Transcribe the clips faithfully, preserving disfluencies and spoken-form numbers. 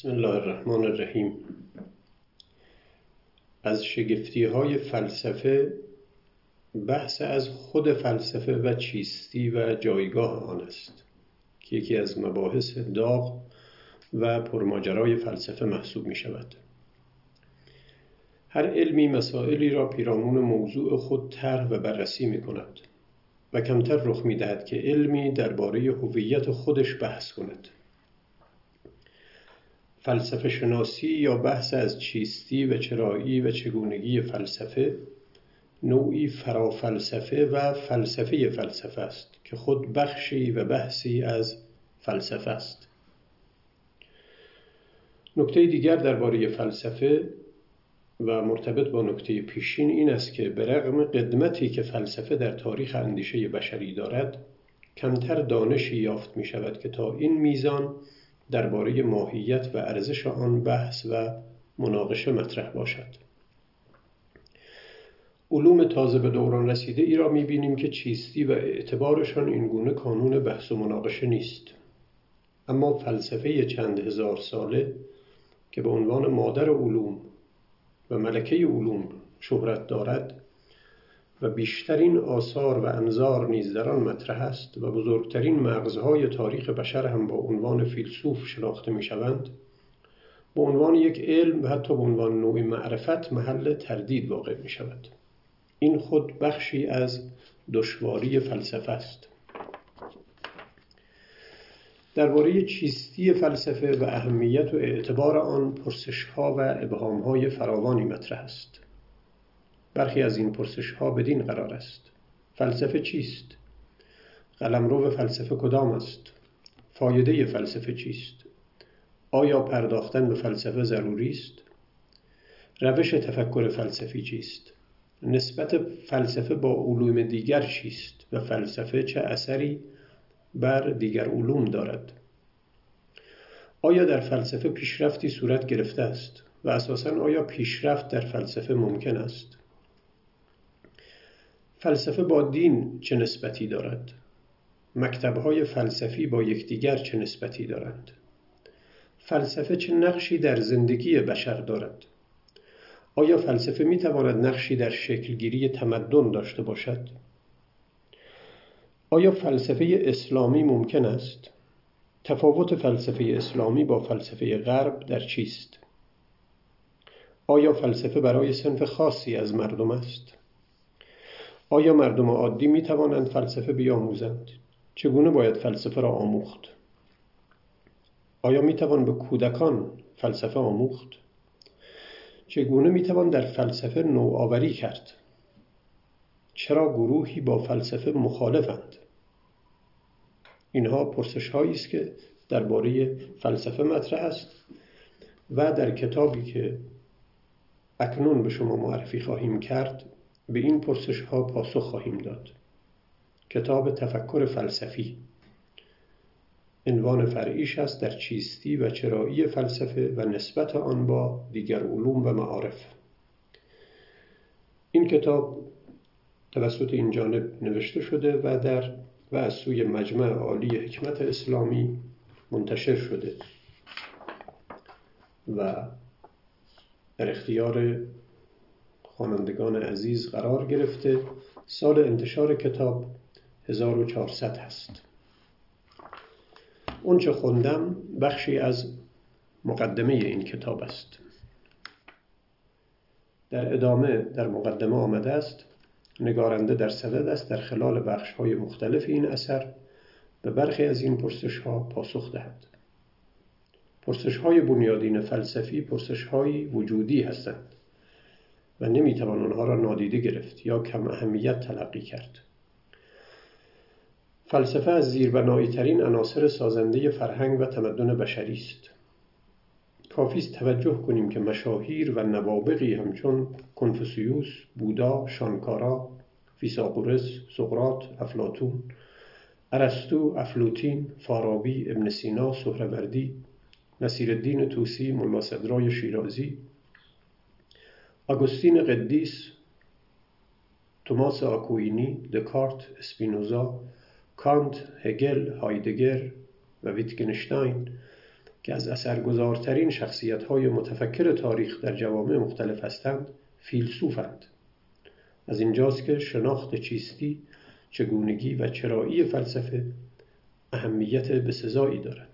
بسم الله الرحمن الرحیم. از شگفتی‌های فلسفه بحث از خود فلسفه و چیستی و جایگاه آن است که یکی از مباحث داغ و پرماجرای فلسفه محسوب می شود. هر علمی مسائلی را پیرامون موضوع خود طرح و بررسی می کند و کمتر رخ می دهد که علمی درباره هویت خودش بحث کند. فلسفه شناسی یا بحث از چیستی و چرایی و چگونگی فلسفه نوعی فرافلسفه و فلسفه فلسفه است که خود بخشی و بحثی از فلسفه است. نکته دیگر درباره فلسفه و مرتبط با نکته پیشین این است که به رغم قدمتی که فلسفه در تاریخ اندیشه بشری دارد، کمتر دانشی یافت می شود که تا این میزان درباره ماهیت و ارزش آن بحث و مناقشه مطرح باشد. علوم تازه به دوران رسیده ای را می بینیم که چیستی و اعتبارشان اینگونه کانون بحث و مناقشه نیست. اما فلسفه چند هزار ساله که به عنوان مادر علوم و ملکه علوم شهرت دارد و بیشترین آثار و انظار نیز در آن مطرح است و بزرگترین مغزهای تاریخ بشر هم با عنوان فیلسوف شناخته می شوند، به عنوان یک علم و حتی به عنوان نوع معرفت محل تردید واقع می شود. این خود بخشی از دشواری فلسفه است. درباره چیستی فلسفه و اهمیت و اعتبار آن پرسش‌ها و ابهام‌های فراوانی مطرح است. برخی از این پرسش‌ها بدین قرار است: فلسفه چیست؟ قلمرو فلسفه کدام است؟ فایده فلسفه چیست؟ آیا پرداختن به فلسفه ضروری است؟ روش تفکر فلسفی چیست؟ نسبت فلسفه با علوم دیگر چیست و فلسفه چه اثری بر دیگر علوم دارد؟ آیا در فلسفه پیشرفتی صورت گرفته است و اساساً آیا پیشرفت در فلسفه ممکن است؟ فلسفه با دین چه نسبتی دارد؟ مکتب‌های فلسفی با یکدیگر چه نسبتی دارند؟ فلسفه چه نقشی در زندگی بشر دارد؟ آیا فلسفه می‌تواند نقشی در شکلگیری تمدن داشته باشد؟ آیا فلسفه اسلامی ممکن است؟ تفاوت فلسفه اسلامی با فلسفه غرب در چیست؟ آیا فلسفه برای صنف خاصی از مردم است؟ آیا مردم عادی می توانند فلسفه بیاموزند؟ چگونه باید فلسفه را آموخت؟ آیا می توان به کودکان فلسفه آموخت؟ چگونه می توان در فلسفه نوآوری کرد؟ چرا گروهی با فلسفه مخالفند؟ اینها پرسش‌هایی است که درباره فلسفه مطرح است و در کتابی که اکنون به شما معرفی خواهیم کرد به این پرسش‌ها پاسخ خواهیم داد. کتاب تفکر فلسفی عنوان فرعیش است در چیستی و چرایی فلسفه و نسبت آن با دیگر علوم و معارف. این کتاب توسط این جانب نوشته شده و در و از سوی مجمع عالی حکمت اسلامی منتشر شده و در اختیار خوانندگان عزیز قرار گرفته. سال انتشار کتاب هزار و چهارصد هست. اون چه خوندم بخشی از مقدمه این کتاب است. در ادامه در مقدمه آمده است: نگارنده در صدد است در خلال بخش‌های مختلف این اثر به برخی از این پرسش‌ها پاسخ دهد. پرسش‌های بنیادین فلسفی پرسش‌های وجودی هستند و نمی‌توان آنها را نادیده گرفت یا کم اهمیت تلقی کرد. فلسفه از زیربنایی‌ترین عناصر سازنده فرهنگ و تمدن بشری است. کافی است توجه کنیم که مشاهیر و نوابغی همچون کنفوسیوس، بودا، شانکارا، فیثاغورس، سقراط، افلاطون، ارسطو، افلاطین، فارابی، ابن سینا، سهروردی، نصیرالدین طوسی، ملا صدرای شیرازی، آگوستین قدیس، توماس آکوینی، دکارت، اسپینوزا، کانت، هگل، هایدگر و ویتگنشتاین که از اثرگذارترین شخصیت‌های متفکر تاریخ در جوامع مختلف هستند، فیلسوفند. از اینجاست که شناخت چیستی، چگونگی و چرایی فلسفه اهمیت بسزایی دارد.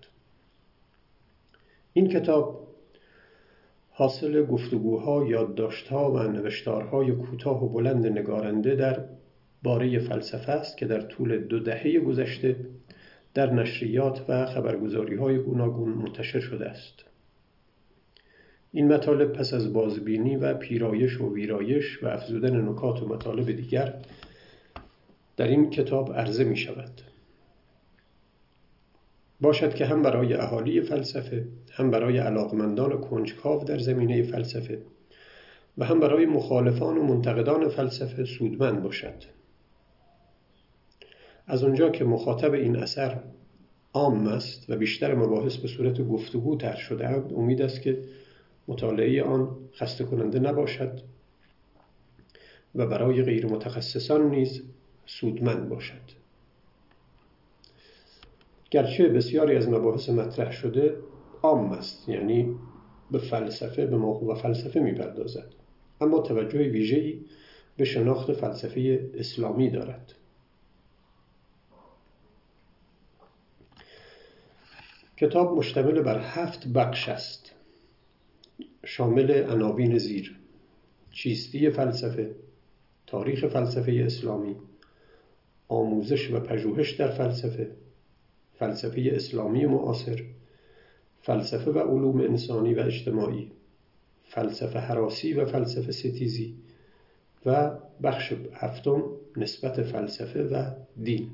این کتاب حاصل گفتگوها، یادداشت‌ها و نوشتارهای کوتاه و بلند نگارنده در باره فلسفه است که در طول دو دهه گذشته در نشریات و خبرگزاری‌های گوناگون منتشر شده است. این مطالب پس از بازبینی و پیرایش و ویرایش و افزودن نکات و مطالب دیگر در این کتاب عرضه می شود. باشد که هم برای اهالی فلسفه، هم برای علاقمندان کنجکاو در زمینه فلسفه و هم برای مخالفان و منتقدان فلسفه سودمند باشد. از آنجا که مخاطب این اثر عام است و بیشتر مباحث به صورت گفتگو طرح شده‌اند، امید است که مطالعه آن خسته کننده نباشد و برای غیر متخصصان نیز سودمند باشد. گرچه بسیاری از مباحث مطرح شده عام است، یعنی به فلسفه، به موضوع فلسفه می‌پردازد، اما توجه ویژه‌ای به شناخت فلسفه اسلامی دارد. کتاب مشتمل بر هفت بخش است، شامل عناوین زیر: چیستی فلسفه، تاریخ فلسفه اسلامی، آموزش و پژوهش در فلسفه، فلسفه اسلامی معاصر، فلسفه و علوم انسانی و اجتماعی، فلسفه هراسی و فلسفه ستیزی و بخش هفتم نسبت فلسفه و دین.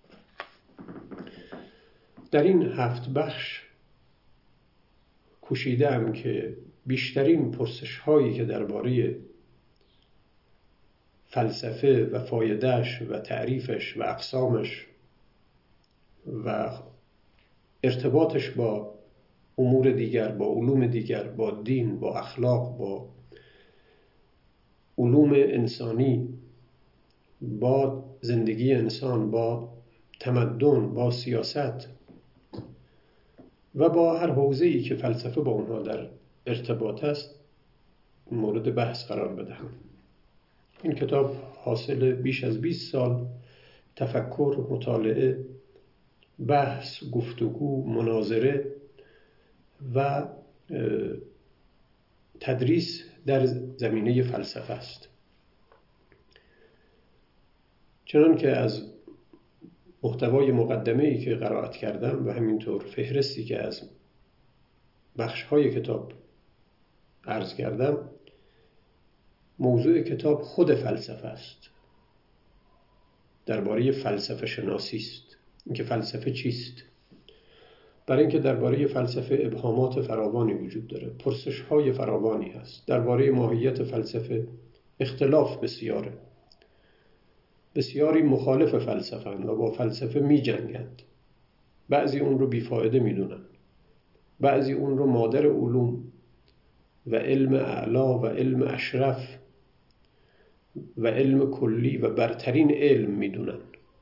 در این هفت بخش کوشیده‌ام که بیشترین پرسش هایی که درباره فلسفه و فایدهش و تعریفش و اقسامش و ارتباطش با امور دیگر، با علوم دیگر، با دین، با اخلاق، با علوم انسانی، با زندگی انسان، با تمدن، با سیاست و با هر حوزه‌ای که فلسفه با اونها در ارتباط است مورد بحث قرار بدهم. این کتاب حاصل بیش از بیست سال تفکر، مطالعه، بحث، گفتگو، مناظره و تدریس در زمینه فلسفه است. چنان که از محتوای مقدمه‌ای که قرائت کردم و همینطور فهرستی که از بخش‌های کتاب عرض کردم، موضوع کتاب خود فلسفه است. درباره فلسفه شناسی است. اینکه فلسفه چیست؟ برای اینکه درباره فلسفه ابهامات فراوانی وجود داره، پرسش‌های فراوانی هست. درباره ماهیت فلسفه اختلاف بسیاره. بسیاری مخالف فلسفه‌اند و با فلسفه می‌جنگند. بعضی اون رو بیفایده می‌دونن. بعضی اون رو مادر علوم و علم اعلا و علم اشرف و علم کلی و برترین علم می‌دونن.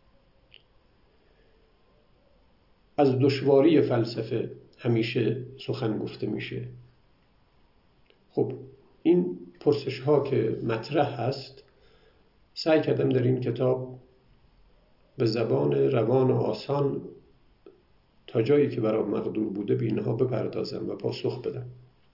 از دشواری فلسفه همیشه سخن گفته میشه. خب این پرسش ها که مطرح هست سعی کردم در این کتاب به زبان روان و آسان تا جایی که برام مقدور بوده به اینها بپردازم و پاسخ بدم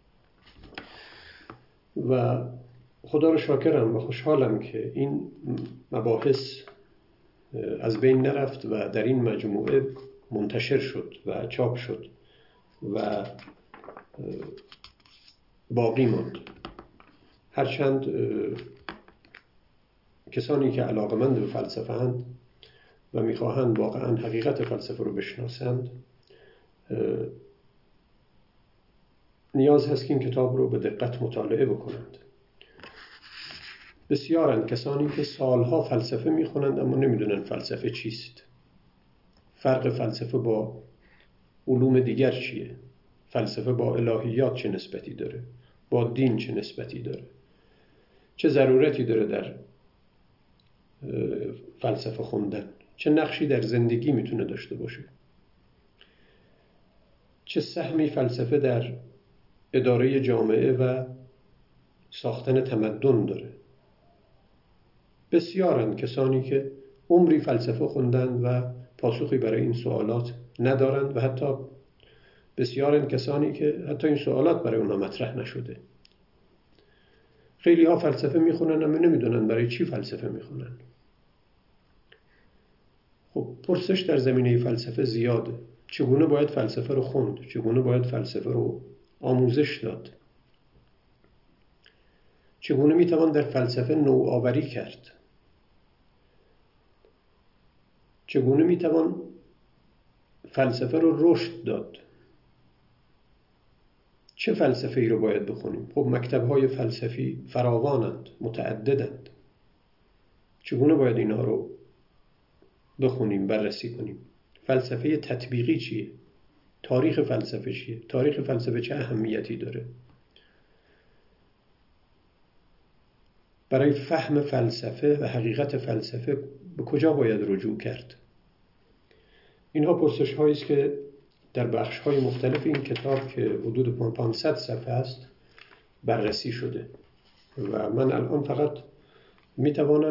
و خدا رو شاکرم و خوشحالم که این مباحث از بین نرفت و در این مجموعه منتشر شد و چاپ شد و باقی ماند. هرچند کسانی که علاقمند به فلسفه اند و میخواهند واقعا حقیقت فلسفه رو بشناسند نیاز هست که این کتاب رو به دقت مطالعه بکنند. بسیارند کسانی که سالها فلسفه میخونند اما نمیدونن فلسفه چیست. فرق فلسفه با علوم دیگر چیه؟ فلسفه با الهیات چه نسبتی داره؟ با دین چه نسبتی داره؟ چه ضرورتی داره در فلسفه خوندن؟ چه نقشی در زندگی میتونه داشته باشه؟ چه سهمی فلسفه در اداره جامعه و ساختن تمدن داره. بسیارند کسانی که عمری فلسفه خوندند و پاسخی برای این سوالات ندارند و حتی بسیارند کسانی که حتی این سوالات برای اونها مطرح نشده. خیلی ها فلسفه میخونن اما نمیدونن برای چی فلسفه میخونن. خب پرسش در زمینه فلسفه زیاده. چگونه باید فلسفه رو خوند؟ چگونه باید فلسفه رو آموزش داد؟ چگونه میتوان در فلسفه نوآوری کرد؟ چگونه میتوان فلسفه رو رشد داد؟ چه فلسفه ای رو باید بخونیم؟ خب مکتب‌های فلسفی فراوانند، متعددند. چگونه باید اینها رو بخونیم، بررسی کنیم؟ فلسفه تطبیقی چیه؟ تاریخ فلسفه چیه؟ تاریخ فلسفه چه اهمیتی داره؟ برای فهم فلسفه و حقیقت فلسفه به کجا باید رجوع کرد؟ اینها پرسش هایی است که در بخش های مختلف این کتاب که حدود پانصد صفحه است بررسی شده و من الان فقط میتوانم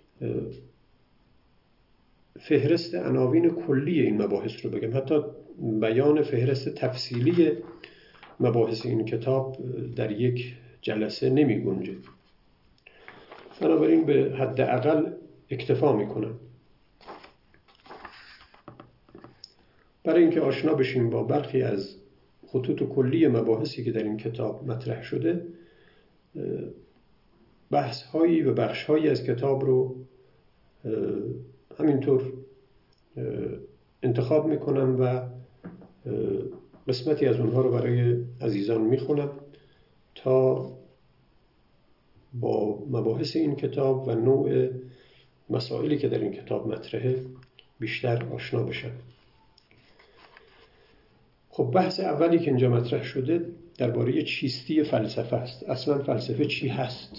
فهرست عناوین کلی این مباحث رو بگم. حتی بیان فهرست تفصیلی مباحث این کتاب در یک جلسه نمی گنجه. بنابراین به حد اقل اکتفا میکنم. برای اینکه آشنا بشیم با برخی از خطوط کلی مباحثی که در این کتاب مطرح شده، بحث هایی و بخش هایی از کتاب رو همینطور انتخاب میکنم و قسمتی از اونها رو برای عزیزان میخونم تا با مباحث این کتاب و نوع مسائلی که در این کتاب مطرحه بیشتر آشنا بشن. خب بحث اولی که اینجا مطرح شده درباره چیستی فلسفه است. اصلا فلسفه چی هست؟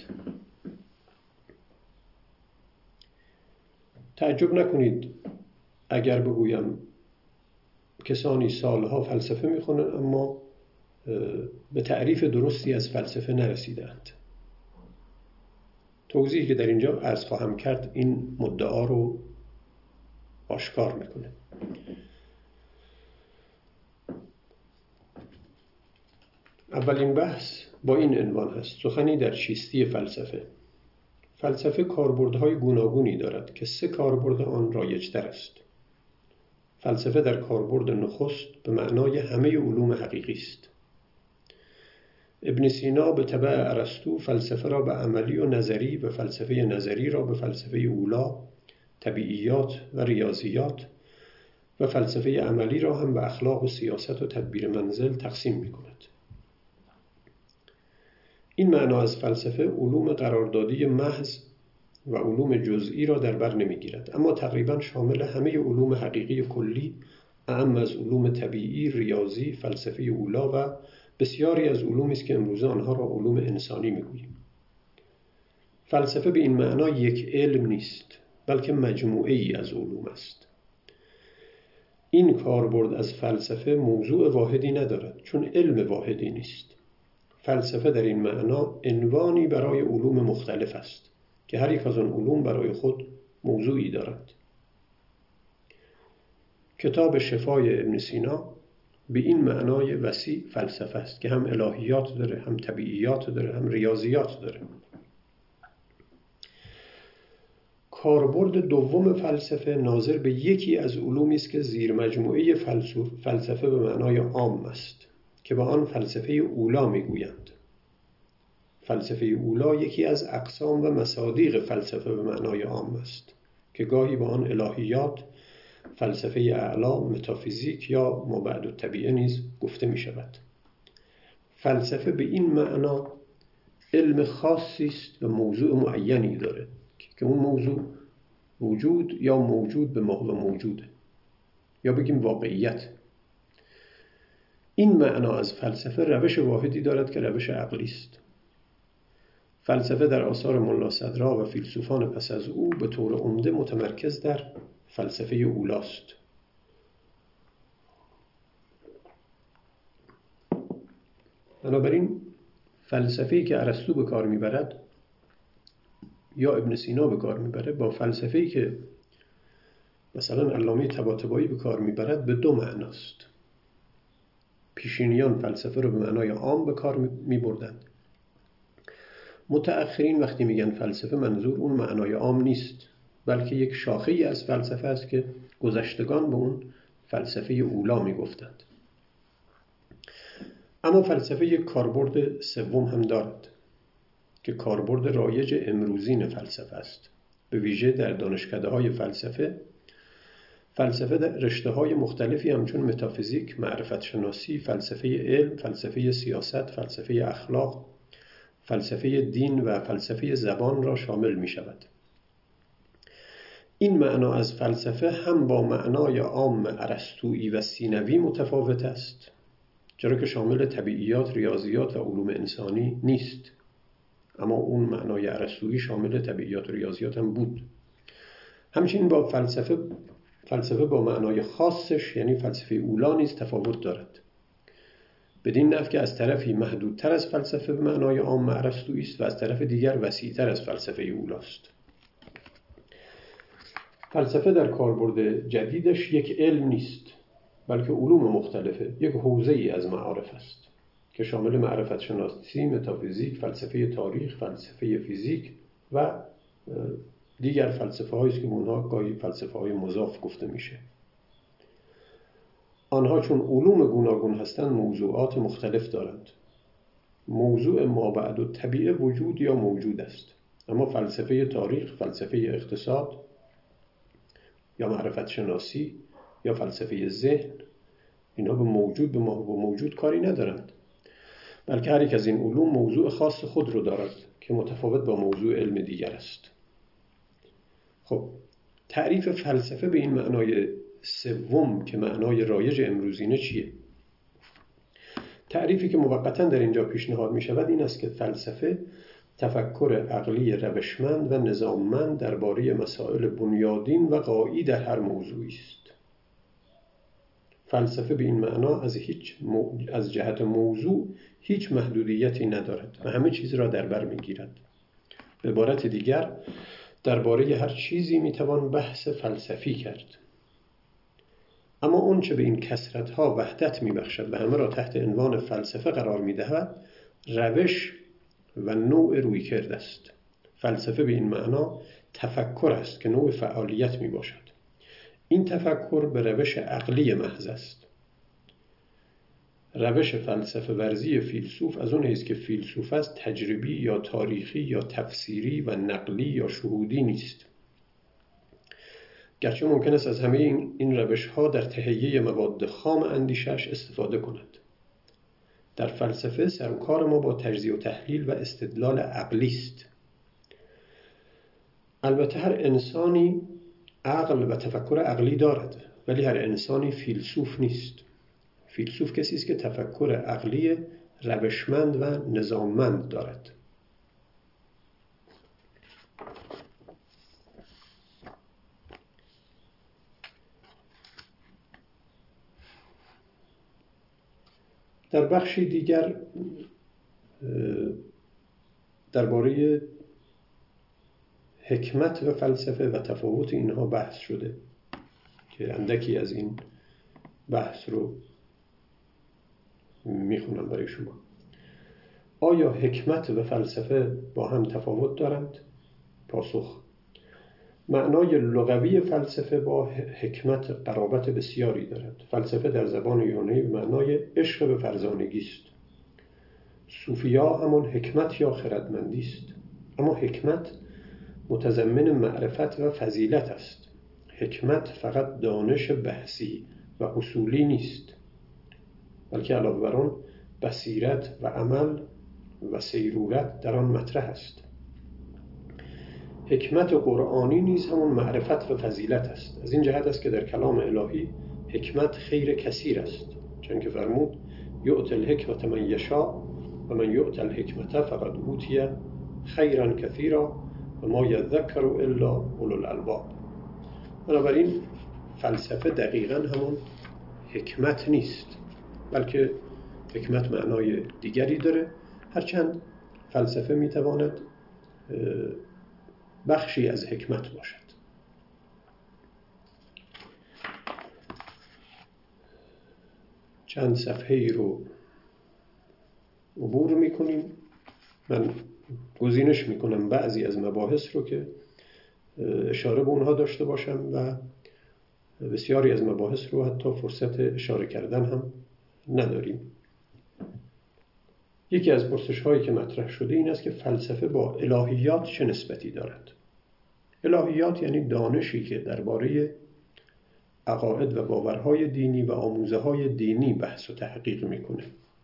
تعجب نکنید اگر بگویم کسانی سالها فلسفه میخونن اما به تعریف درستی از فلسفه نرسیدند. توضیحی که در اینجا عرض خواهم کرد این مدعا رو آشکار میکنه. اولین بحث با این عنوان هست: سخنی در چیستی فلسفه. فلسفه کاربردهای گوناگونی دارد که سه کاربرد آن رایج‌تر است. فلسفه در کاربرد نخست به معنای همه علوم حقیقی است. ابن سینا به تبع ارسطو فلسفه را به عملی و نظری و فلسفه نظری را به فلسفه اولا، طبیعیات و ریاضیات و فلسفه عملی را هم به اخلاق و سیاست و تدبیر منزل تقسیم می کند. این معنا از فلسفه علوم قراردادی محض و علوم جزئی را در بر نمی گیرد، اما تقریبا شامل همه علوم حقیقی کلی، اعم از علوم طبیعی، ریاضی، فلسفه اولا و بسیاری از علومی است که امروزه آنها را علوم انسانی میگوییم. فلسفه به این معنا یک علم نیست، بلکه مجموعه ای از علوم است. این کاربرد از فلسفه موضوع واحدی ندارد، چون علم واحدی نیست. فلسفه در این معنا عنوانی برای علوم مختلف است که هر یک از آن علوم برای خود موضوعی دارد. کتاب شفای ابن سینا به این معنای وسیع فلسفه است که هم الهیات داره، هم طبیعیات داره، هم ریاضیات داره. کاربرد دوم فلسفه ناظر به یکی از علومی است که زیر مجموعه فلسفه به معنای عام است که با آن فلسفه اولا میگویند. فلسفه اولا یکی از اقسام و مصادیق فلسفه به معنای عام است که گاهی با آن الهیات، فلسفه اعلا، متافیزیک یا ما بعد الطبیعه نیز گفته می شود. فلسفه به این معنا علم خاصی است و موضوع معینی داره که اون موضوع وجود یا موجود به محو موجوده، یا بگیم واقعیت. این معنا از فلسفه روش واحدی دارد که روش عقلی است. فلسفه در آثار ملا صدرا و فیلسوفان پس از او به طور عمده متمرکز در فلسفه اولاست. بنابراین فلسفه‌ای که ارسطو به کار میبرد یا ابن سینا به کار میبره با فلسفه‌ای که مثلا علامه طباطبایی به کار میبرد به دو معناست. پیشینیان فلسفه رو به معنای عام به کار میبردند. متأخرین وقتی میگن فلسفه منظور اون معنای عام نیست، بلکه یک شاخه‌ای از فلسفه است که گذشتگان به اون فلسفه اولا میگفتند. اما فلسفه یک کاربرد سوم هم دارد که کاربرد رایج امروزین فلسفه است. به ویژه در دانشکده‌های فلسفه فلسفه در رشته‌های مختلفی همچون متافیزیک، معرفت شناسی، فلسفه علم، فلسفه سیاست، فلسفه اخلاق، فلسفه دین و فلسفه زبان را شامل می شود. این معنا از فلسفه هم با معنای عام ارسطویی و سینوی متفاوت است، چرا که شامل طبیعیات، ریاضیات و علوم انسانی نیست. اما اون معنای ارسطویی شامل طبیعیات و ریاضیات هم بود. همچنین با فلسفه فلسفه با معنای خاصش یعنی فلسفه اولا نیز تفاوت دارد. بدین نحو که از طرفی محدودتر از فلسفه به معنای عام ارسطویی است و از طرف دیگر وسیعتر از فلسفه اولاست. فلسفه در کاربرد جدیدش یک علم نیست، بلکه علوم مختلفه، یک حوزه‌ای از معارف است که شامل معرفت شناسی، متافیزیک، فلسفه تاریخ، فلسفه فیزیک و دیگر فلسفه هایی است که به اونها گاهی فلسفه های مضاف گفته میشه. آنها چون علوم گوناگون هستند موضوعات مختلف دارند. موضوع مابعد الطبیعه وجود یا موجود است، اما فلسفه تاریخ، فلسفه اقتصاد یا معرفت شناسی یا فلسفه ذهن اینا به موجود به موجود کاری ندارند، بلکه هر یک از این علوم موضوع خاص خود رو دارد که متفاوت با موضوع علم دیگر است. خب تعریف فلسفه به این معنای سوم که معنای رایج امروزینه چیه؟ تعریفی که موقتاً در اینجا پیشنهاد می شود این است که فلسفه تفکر عقلی روشمند و نظاممند درباره مسائل بنیادین و غایی در هر موضوعی است. فلسفه به این معنا از هیچ مو... از جهت موضوع هیچ محدودیتی ندارد و همه چیز را در بر می‌گیرد. به عبارت دیگر درباره هر چیزی میتوان بحث فلسفی کرد. اما اون چه به این کثرت‌ها وحدت میبخشد و همه را تحت عنوان فلسفه قرار میدهد روش و نوع رویکرد است. فلسفه به این معنا تفکر است که نوع فعالیت میباشد. این تفکر به روش عقلی محض است. روش فلسفه ورزی فیلسوف از اون است که فیلسوف است تجربی یا تاریخی یا تفسیری و نقلی یا شهودی نیست. گرچه ممکن است از همه این, این روش ها در تهیه مواد خام اندیشش استفاده کند. در فلسفه سر و کار ما با تجزیه و تحلیل و استدلال عقلی است. البته هر انسانی عقل و تفکر عقلی دارد، ولی هر انسانی فیلسوف نیست. فیلسوف کسی است که تفکر عقلی روشمند و نظاممند دارد. در بخشی دیگر درباره حکمت و فلسفه و تفاوت اینها بحث شده که اندکی از این بحث رو میخونم برای شما. آیا حکمت و فلسفه با هم تفاوت دارند؟ پاسخ: معنای لغوی فلسفه با حکمت قرابت بسیاری دارد. فلسفه در زبان یونانی به معنای عشق به فرزانگی است. صوفیا همان حکمت یا خردمندی است. اما حکمت متضمن معرفت و فضیلت است. حکمت فقط دانش بحثی و اصولی نیست، بلکه علاوه بر آن بصیرت و عمل و سیرورت در آن مطرح است. حکمت قرآنی نیز همون معرفت و فضیلت است. از این جهت است که در کلام الهی حکمت خیر کثیر است، چون که فرمود یؤتی الحکمة من یشاء و من یؤت الحکمة فقد اوتی خیرا کثیرا و ما یذکر الا اولو الالباب. بنابراین فلسفه دقیقاً همون حکمت نیست، بلکه حکمت معنای دیگری داره، هرچند فلسفه میتواند بخشی از حکمت باشد. چند صفحه ای رو عبور میکنیم. من گزینش میکنم بعضی از مباحث رو که اشاره به اونها داشته باشم و بسیاری از مباحث رو حتی فرصت اشاره کردن هم نداریم. یکی از پرسش هایی که مطرح شده این است که فلسفه با الهیات چه نسبتی دارد؟ الهیات یعنی دانشی که درباره عقاید و باورهای دینی و آموزه های دینی بحث و تحقیق میکنه.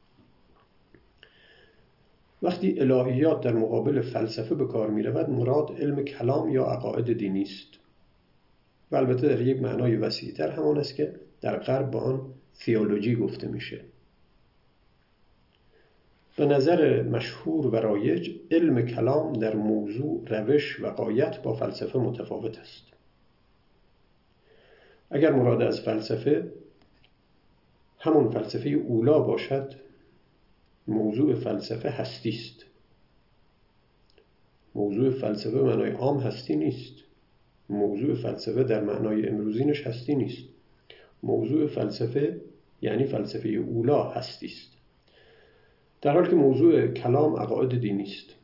وقتی الهیات در مقابل فلسفه به کار میرود، مراد علم کلام یا عقاید دینی است. و البته در یک معنای وسیع‌تر همان است که در غرب با آن تئولوژی گفته میشه. به نظر مشهور و رایج علم کلام در موضوع، روش و غایت با فلسفه متفاوت است. اگر مراد از فلسفه همون فلسفه اولا باشد، موضوع فلسفه هستی است. موضوع فلسفه معنای عام هستی نیست. موضوع فلسفه در معنای امروزینش هستی نیست. موضوع فلسفه یعنی فلسفه اولا هستی است، در حالی که موضوع کلام عقاید دینی است.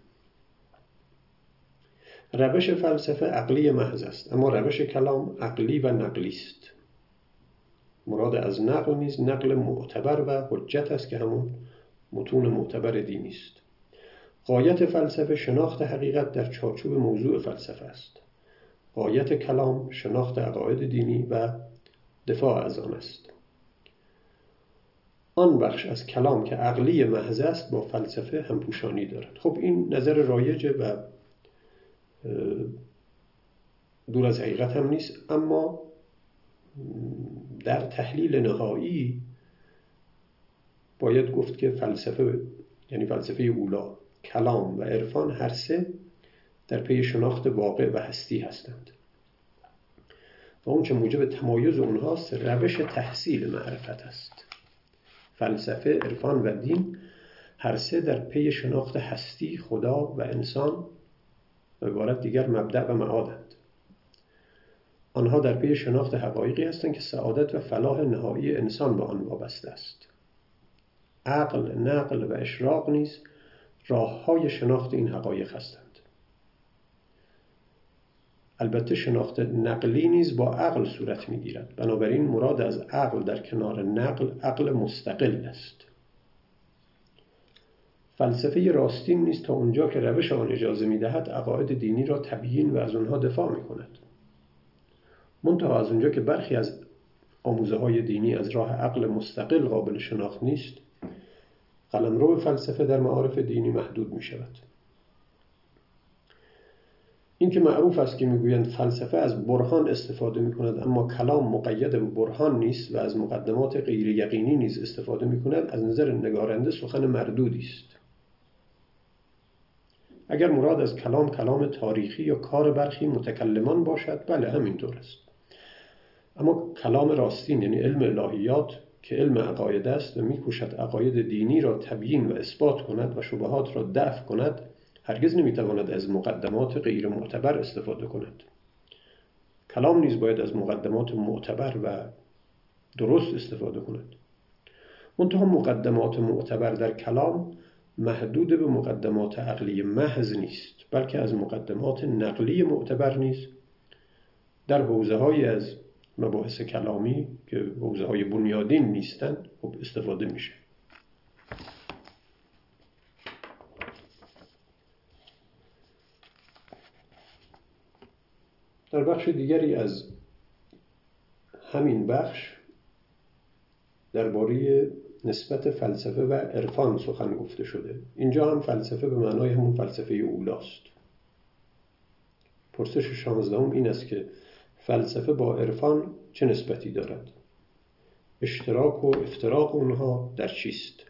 روش فلسفه عقلی محض است، اما روش کلام عقلی و نقلی است. مراد از نقل نیز نقل معتبر و حجت است که همون متون معتبر دینی است. غایت فلسفه شناخت حقیقت در چارچوب موضوع فلسفه است. غایت کلام شناخت عقاید دینی و دفاع از آن است. آن بخش از کلام که عقلی محض است با فلسفه همپوشانی دارد. خب این نظر رایجه و دور از حقیقت هم نیست، اما در تحلیل نهایی باید گفت که فلسفه یعنی فلسفه اولا، کلام و عرفان هر سه در پی شناخت واقع و هستی هستند و اون چه موجب تمایز اونهاست روش تحصیل معرفت است. فلسفه، عرفان و دین هر سه در پی شناخت هستی، خدا و انسان و به عبارت دیگر مبدأ و معادند. آنها در پی شناخت حقایقی هستند که سعادت و فلاح نهایی انسان به آن وابسته است. عقل، نقل و اشراق نیز راه‌های شناخت این حقایق هستند. البته شناخت نقلی نیز با عقل صورت می‌گیرد. بنابراین مراد از عقل در کنار نقل عقل مستقل است. فلسفه راستین نیز تا اونجا که روش آن اجازه می‌دهد عقاید دینی را تبیین و از آنها دفاع می‌کند. منتها از اونجا که برخی از آموزه‌های دینی از راه عقل مستقل قابل شناخت نیست، قلمرو فلسفه در معارف دینی محدود می‌شود. این که معروف است که میگویند فلسفه از برهان استفاده میکند اما کلام مقید به برهان نیست و از مقدمات غیر یقینی نیز استفاده میکند، از نظر نگارنده سخن مردودی است. اگر مراد از کلام کلام تاریخی یا کار برخی متکلمان باشد، بله همینطور است. اما کلام راستین یعنی علم الهیات که علم عقاید است و میکوشد عقاید دینی را تبیین و اثبات کند و شبهات را دفع کند، هرگز نمیتواند از مقدمات غیر معتبر استفاده کند. کلام نیز باید از مقدمات معتبر و درست استفاده کند. منتها مقدمات معتبر در کلام محدود به مقدمات عقلی محض نیست، بلکه از مقدمات نقلی معتبر نیز در حوزه‌های از مباحث کلامی که حوزه‌های بنیادین نیستند خب استفاده میشه. در بخش دیگری از همین بخش درباره نسبت فلسفه و عرفان سخن گفته شده. اینجا هم فلسفه به معنای همون فلسفه اولاست. پرسش شانزدهم این است که فلسفه با عرفان چه نسبتی دارد؟ اشتراک و افتراق اونها در چیست؟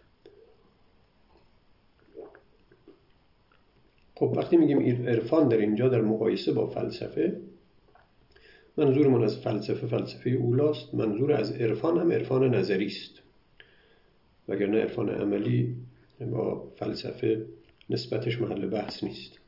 خب وقتی میگیم عرفان در اینجا در مقایسه با فلسفه، منظورمون از فلسفه فلسفه اولاست، منظور از عرفان هم عرفان نظری است وگرنه عرفان عملی با فلسفه نسبتش محل بحث نیست.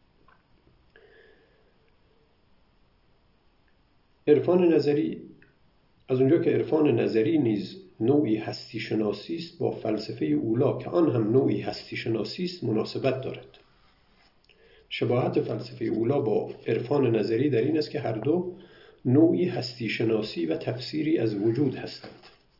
عرفان نظری، از اونجا که عرفان نظری نیز نوعی هستی شناسی است، با فلسفه اولا که آن هم نوعی هستی شناسی است مناسبت دارد. شباهت فلسفه اولا با عرفان نظری در این است که هر دو نوعی هستی شناسی و تفسیری از وجود هستند.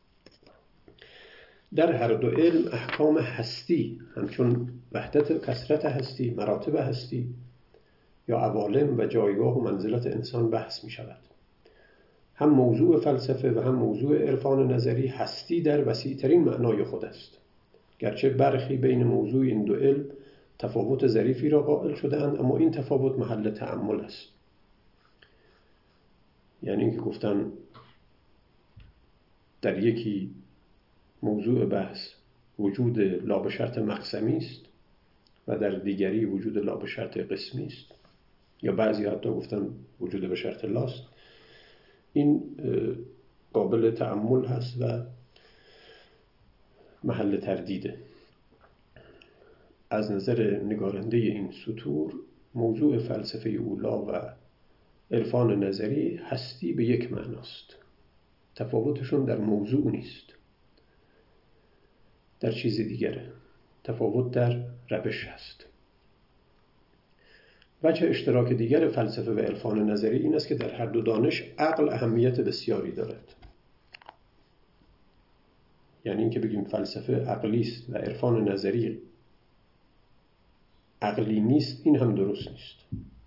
در هر دو علم احکام هستی همچون وحدت و کثرت هستی، مراتب هستی یا عوالم و جایگاه و منزلت انسان بحث می شود. هم موضوع فلسفه و هم موضوع عرفان نظری هستی در وسیع‌ترین معنای خود است، گرچه برخی بین موضوع این دو علم تفاوت ظریفی را قائل شده‌اند، اما این تفاوت محل تأمل است. یعنی اینکه گفتن در یکی موضوع بحث وجود لا به شرط مقسمی است و در دیگری وجود لا به شرط قسمی است، یا بعضی حتی گفتن وجود به شرط لاست. این قابل تأمل هست و محل تردیده. از نظر نگارنده این سطور موضوع فلسفه اولا و عرفان نظری هستی به یک معناست. تفاوتشون در موضوع نیست، در چیز دیگره. تفاوت در روش هست. وجه اشتراک دیگر فلسفه و عرفان نظری این است که در هر دو دانش عقل اهمیت بسیاری دارد. یعنی اینکه بگیم فلسفه عقلی است و عرفان نظری عقلی نیست، این هم درست نیست.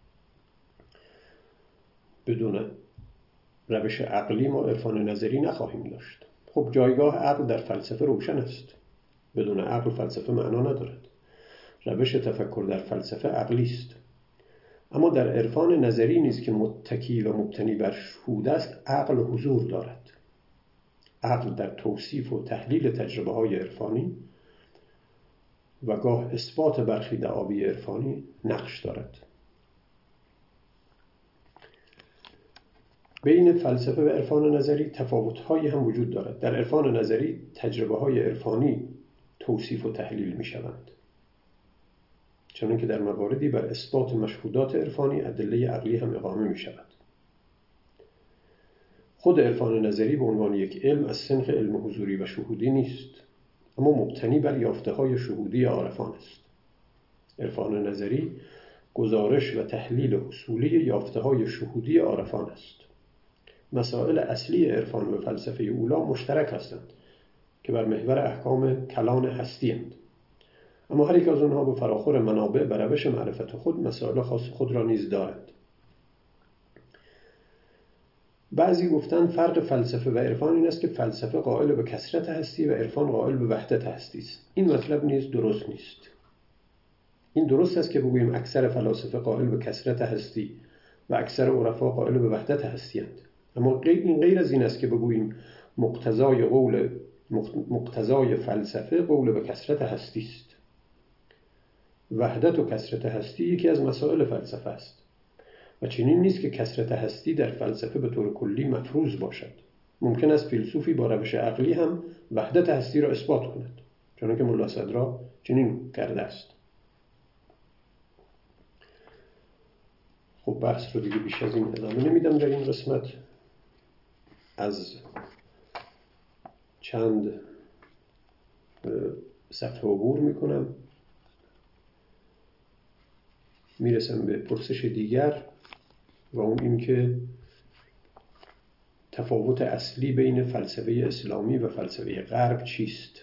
بدون روش عقلی ما عرفان نظری نخواهیم داشت. خب جایگاه عقل در فلسفه روشن است. بدون عقل فلسفه معنا ندارد. روش تفکر در فلسفه عقلی است. اما در عرفان نظری نیز که متکی و مبتنی بر شهود است، عقل حضور دارد. عقل در توصیف و تحلیل تجربه های عرفانی و گاه اثبات برخی دعاوی عرفانی نقش دارد. بین فلسفه و عرفان نظری تفاوت‌هایی هم وجود دارد. در عرفان نظری تجربه‌های عرفانی توصیف و تحلیل می‌شوند، چون که در مواردی بر اثبات مشهودات عرفانی ادله عقلی هم اقامه می‌شود. خود عرفان نظری به عنوان یک علم از صنف علم حضوری و شهودی نیست، اما مبتنی بر یافته‌های شهودی عارفان است. عرفان نظری گزارش و تحلیل اصولی یافته‌های شهودی عارفان است. مسائل اصلی عرفان و فلسفه اولا مشترک هستند که بر محور احکام کلان هستی هستند، اما هر یک از آنها به فراخور منابع و روش معرفت خود مسائل خاص خود را نیز دارند. بعضی گفتن فرق فلسفه و عرفان این است که فلسفه قائل به کثرت هستی و عرفان قائل به وحدت هستی است. این مطلب نیز درست نیست. این درست است که بگوییم اکثر فلاسفه قائل به کثرت هستی و اکثر عرفا قائل به وحدت هستی اند. اما این غیر از این است که بگوییم مقتضای قول مقتضای فلسفه قول به کثرت هستی است. وحدت و کثرت هستی یکی از مسائل فلسفه است و چنین نیست که کثرت هستی در فلسفه به طور کلی مفروض باشد. ممکن است فیلسوفی با روش عقلی هم وحدت هستی را اثبات کند، چون که ملا صدرا چنین کرده است. خب بحث رو دیگه بیش از این ادامه نمیدم در این قسمت. از چند صفحه عبور میکنم، میرسم به پرسش دیگر و اون این که تفاوت اصلی بین فلسفه اسلامی و فلسفه غرب چیست؟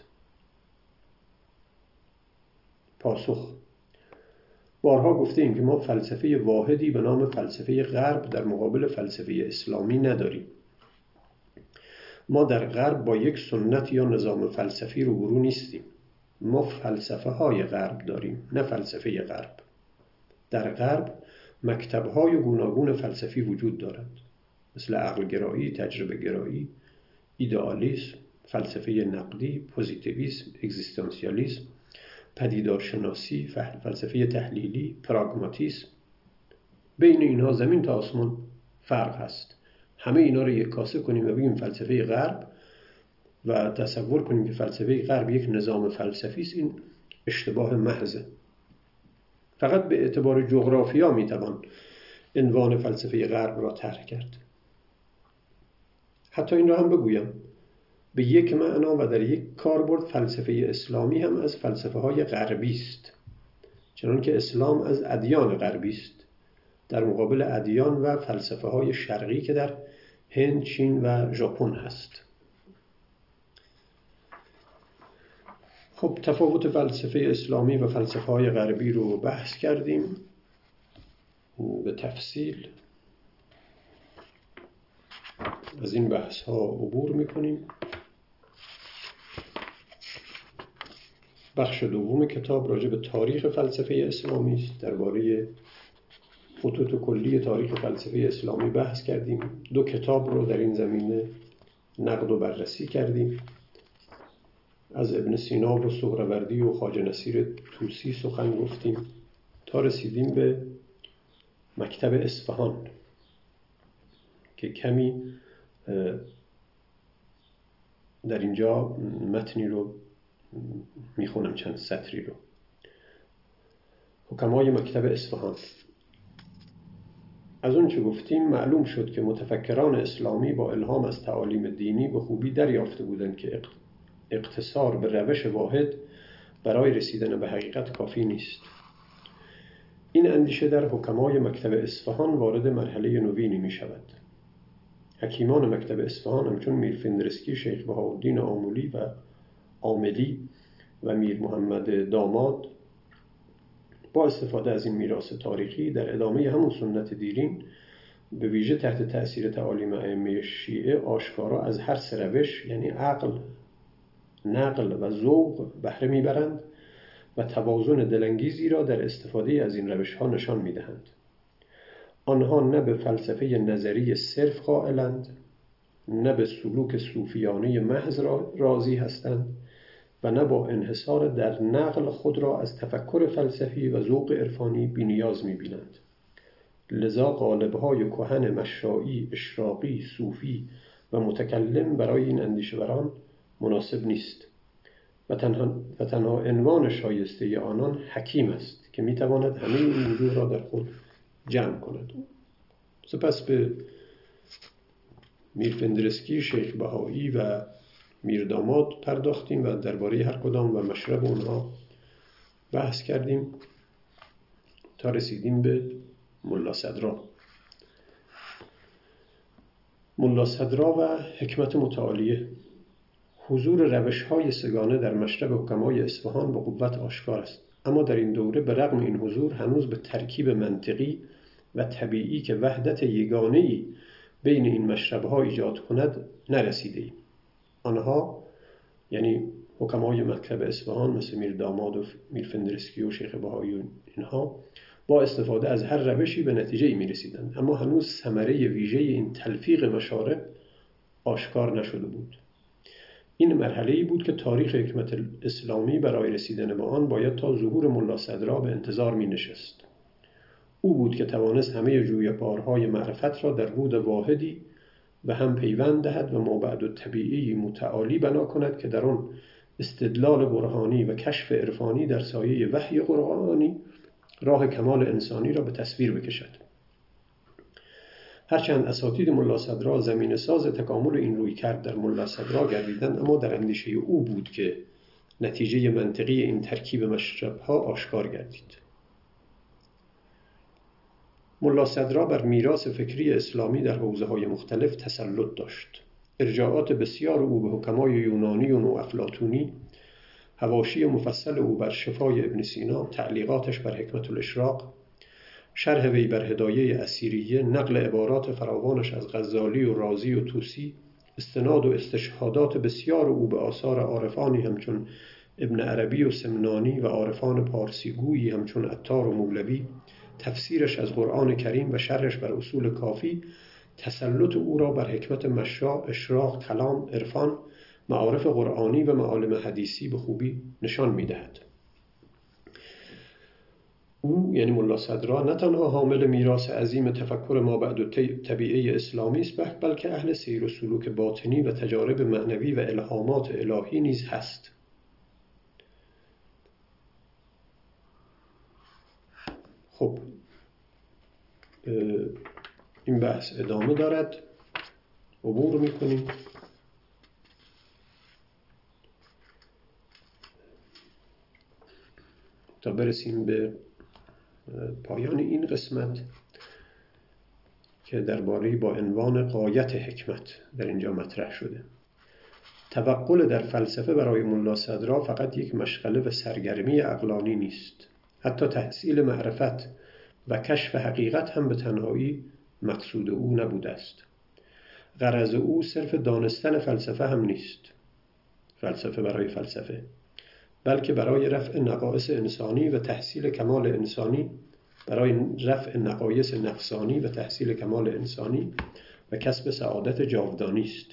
پاسخ: بارها گفته ایم که ما فلسفه واحدی به نام فلسفه غرب در مقابل فلسفه اسلامی نداریم. ما در غرب با یک سنت یا نظام فلسفی روبرو نیستیم. ما فلسفه های غرب داریم، نه فلسفه غرب. در غرب مکتب‌های گوناگون فلسفی وجود دارند، مثل عقلگرایی، تجربه گرایی، ایدئالیسم، فلسفه نقدی، پوزیتیویسم، اگزیستانسیالیسم، پدیدارشناسی، فلسفه تحلیلی، پراگماتیسم. بین اینها زمین تا آسمان فرق هست. همه اینا رو یک کاسه کنیم و بگیم فلسفه غرب و تصور کنیم که فلسفه غرب یک نظام فلسفی است، این اشتباه محضه. فقط به اعتبار جغرافیا میتوان عنوان فلسفه غرب را طرح کرد. حتی این را هم بگویم، به یک معنا و در یک کاربرد فلسفه اسلامی هم از فلسفه های غربی است، چنان که اسلام از ادیان غربی است، در مقابل ادیان و فلسفه های شرقی که در هند، چین و ژاپن هست. خب تفاوت فلسفه اسلامی و فلسفه های غربی رو بحث کردیم به تفصیل. از این بحث ها عبور میکنیم. بخش دوم کتاب راجع به تاریخ فلسفه اسلامی است. درباره خطوط کلی تاریخ فلسفه اسلامی بحث کردیم. دو کتاب رو در این زمینه نقد و بررسی کردیم. از ابن سینا و سهروردی و خواجه نصیر طوسی سخن گفتیم تا رسیدیم به مکتب اصفهان که کمی در اینجا متنی رو میخونم، چند سطری رو. حکمای مکتب اصفهان. از اون چه گفتیم معلوم شد که متفکران اسلامی با الهام از تعالیم دینی به خوبی دریافته بودند که اقتصار به روش واحد برای رسیدن به حقیقت کافی نیست. این اندیشه در حکمای مکتب اصفهان وارد مرحله نوینی می شود. حکیمان مکتب اصفهان همچون میر فندرسکی، شیخ بهاءالدین آملی و عاملی و میر محمد داماد با استفاده از این میراث تاریخی در ادامه همون سنت دیرین، به ویژه تحت تأثیر تعالیم ائمه شیعه، آشکارا از هر سه روش یعنی عقل، نقل و ذوق بهره میبرند و توازن دلانگیزی را در استفاده از این روش ها نشان میدهند. آنها نه به فلسفه نظری صرف قائلند، نه به سلوک صوفیانه محض را راضی هستند و نه با انحصار در نقل خود را از تفکر فلسفی و ذوق عرفانی بی‌نیاز می‌بینند. لذا قالب‌های کهن مشائی، اشراقی، صوفی و متکلم برای این اندیشه‌وران مناسب نیست و تنها, و تنها عنوان شایسته آنان حکیم است که می‌تواند همه این وجوه را در خود جمع کند. سپس به میر فندرسکی، شیخ بهایی و میر داماد پرداختیم و درباره هر کدام و مشرب اونها بحث کردیم تا رسیدیم به ملا صدرا. ملا صدرا و حکمت متعالیه. حضور روش‌های سگانه در مشرب حکمای اصفهان با قوت آشکار است، اما در این دوره به رغم این حضور هنوز به ترکیب منطقی و طبیعی که وحدت یگانه‌ای بین این مشرب‌ها ایجاد کند نرسیدیم. آنها یعنی حکمای مکتب اصفهان مثل میر داماد و میر فندرسکی و شیخ بهایی و اینها با استفاده از هر روشی به نتیجه‌ای می‌رسیدند، اما هنوز ثمره ویژه این تلفیق مشارب آشکار نشده بود. این مرحله‌ای بود که تاریخ حکمت اسلامی برای رسیدن به آن باید تا ظهور ملا صدرا به انتظار می‌نشست. او بود که توانست همه جویبارهای معرفت را در رود واحدی به هم پیوند دهد و مابعد طبیعی متعالی بنا کند که در آن استدلال برهانی و کشف عرفانی در سایه وحی قرآنی راه کمال انسانی را به تصویر بکشد. هرچند اساتید ملا صدرا زمین ساز تکامل این روی کرد در ملا صدرا گردیدند، اما در اندیشه او بود که نتیجه منطقی این ترکیب مشرب‌ها آشکار گردید. ملا صدرا بر میراث فکری اسلامی در حوزه‌های مختلف تسلط داشت. ارجاعات بسیار او به حکمای یونانی و نوافلاطونی، حواشی مفصل او بر شفای ابن سینا، تعلیقاتش بر حکمت الاشراق، شرح وی بر هدایه اسیریه، نقل عبارات فراوانش از غزالی و رازی و طوسی، استناد و استشهادات بسیار او به آثار عارفانی همچون ابن عربی و سمنانی و عارفان پارسیگویی همچون عطار و مولوی، تفسیرش از قرآن کریم و شرحش بر اصول کافی، تسلط او را بر حکمت مشاع، اشراق، کلام، عرفان، معارف قرآنی و معالم حدیثی به خوبی نشان می‌دهد. او یعنی ملا صدرا نه تنها حامل میراث عظیم تفکر مابعد طبیعه اسلامی است، بلکه اهل سیر و سلوک باطنی و تجارب معنوی و الهامات الهی نیز هست. خب این بحث ادامه دارد، عبور میکنیم. تا برسیم به پایان این قسمت که درباره با عنوان غایت حکمت در اینجا مطرح شده. توقل در فلسفه برای ملا صدرا فقط یک مشغله و سرگرمی عقلانی نیست. حتی تحصیل معرفت و کشف حقیقت هم به تنهایی مقصود او نبوده است. غرض او صرف دانستن فلسفه هم نیست، فلسفه برای فلسفه، بلکه برای رفع نقائص انسانی و تحصیل کمال انسانی، برای رفع نقایص نفسانی و تحصیل کمال انسانی و کسب سعادت جاودانی است.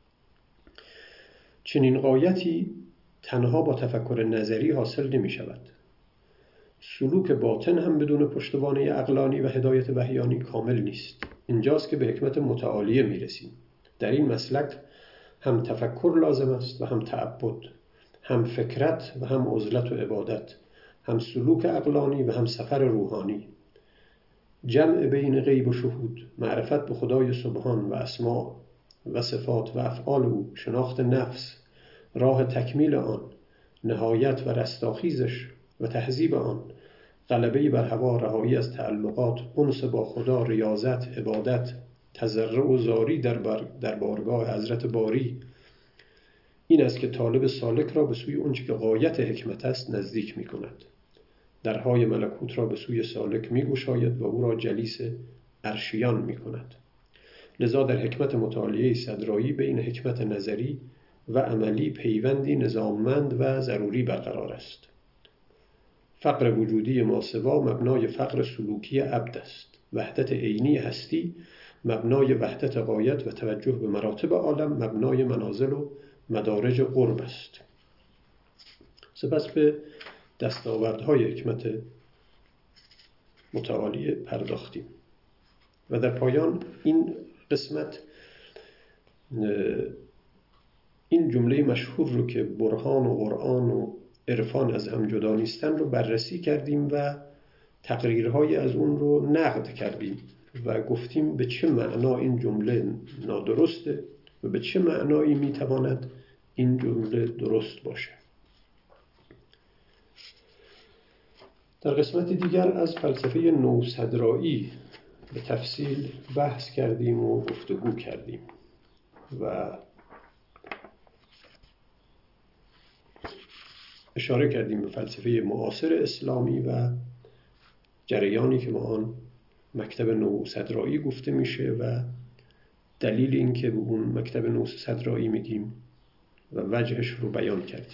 چنین غایتی تنها با تفکر نظری حاصل نمی شود. سلوک باطن هم بدون پشتوانه عقلانی و هدایت وحیانی کامل نیست. اینجاست که به حکمت متعالیه می رسیم. در این مسلک هم تفکر لازم است و هم تعبد، هم فکرت و هم عزلت و عبادت، هم سلوک عقلانی و هم سفر روحانی، جمع بین غیب و شهود، معرفت به خدای سبحان و اسماء و صفات و افعال او، شناخت نفس، راه تکمیل آن، نهایت و رستاخیزش و تهذیب آن، غلبه بر هوا، رهایی از تعلقات، انس با خدا، ریاضت، عبادت، تضرع و زاری در, بر در بارگاه حضرت باری. این است که طالب سالک را به سوی اونچه که غایت حکمت است نزدیک می کند. درهای ملکوت را به سوی سالک می گشاید و او را جلیس عرشیان می کند. لذا در حکمت متعالیه صدرایی بین حکمت نظری و عملی پیوندی نظاممند و ضروری برقرار است. فقر وجودی ماسوا مبنای فقر سلوکی عبد است. وحدت عینی هستی مبنای وحدت غایت و توجه به مراتب عالم مبنای منازل و مدارج قرب است. سپس به دستاوردهای حکمت متعالی پرداختیم و در پایان این قسمت این جمله مشهور رو که برهان و قرآن و عرفان از هم جدا نیستن رو بررسی کردیم و تقریرهای از اون رو نقد کردیم و گفتیم به چه معنا این جمله نادرسته و به چه معنایی میتواند این جمله درست باشه. در قسمت دیگر از فلسفه نوصدرایی به تفصیل بحث کردیم و گفتگو کردیم و اشاره کردیم به فلسفه معاصر اسلامی و جریانی که با آن مکتب نوصدرایی گفته میشه و دلیل این که به اون مکتب نوصدرایی میگیم و وجهش رو بیان کردیم.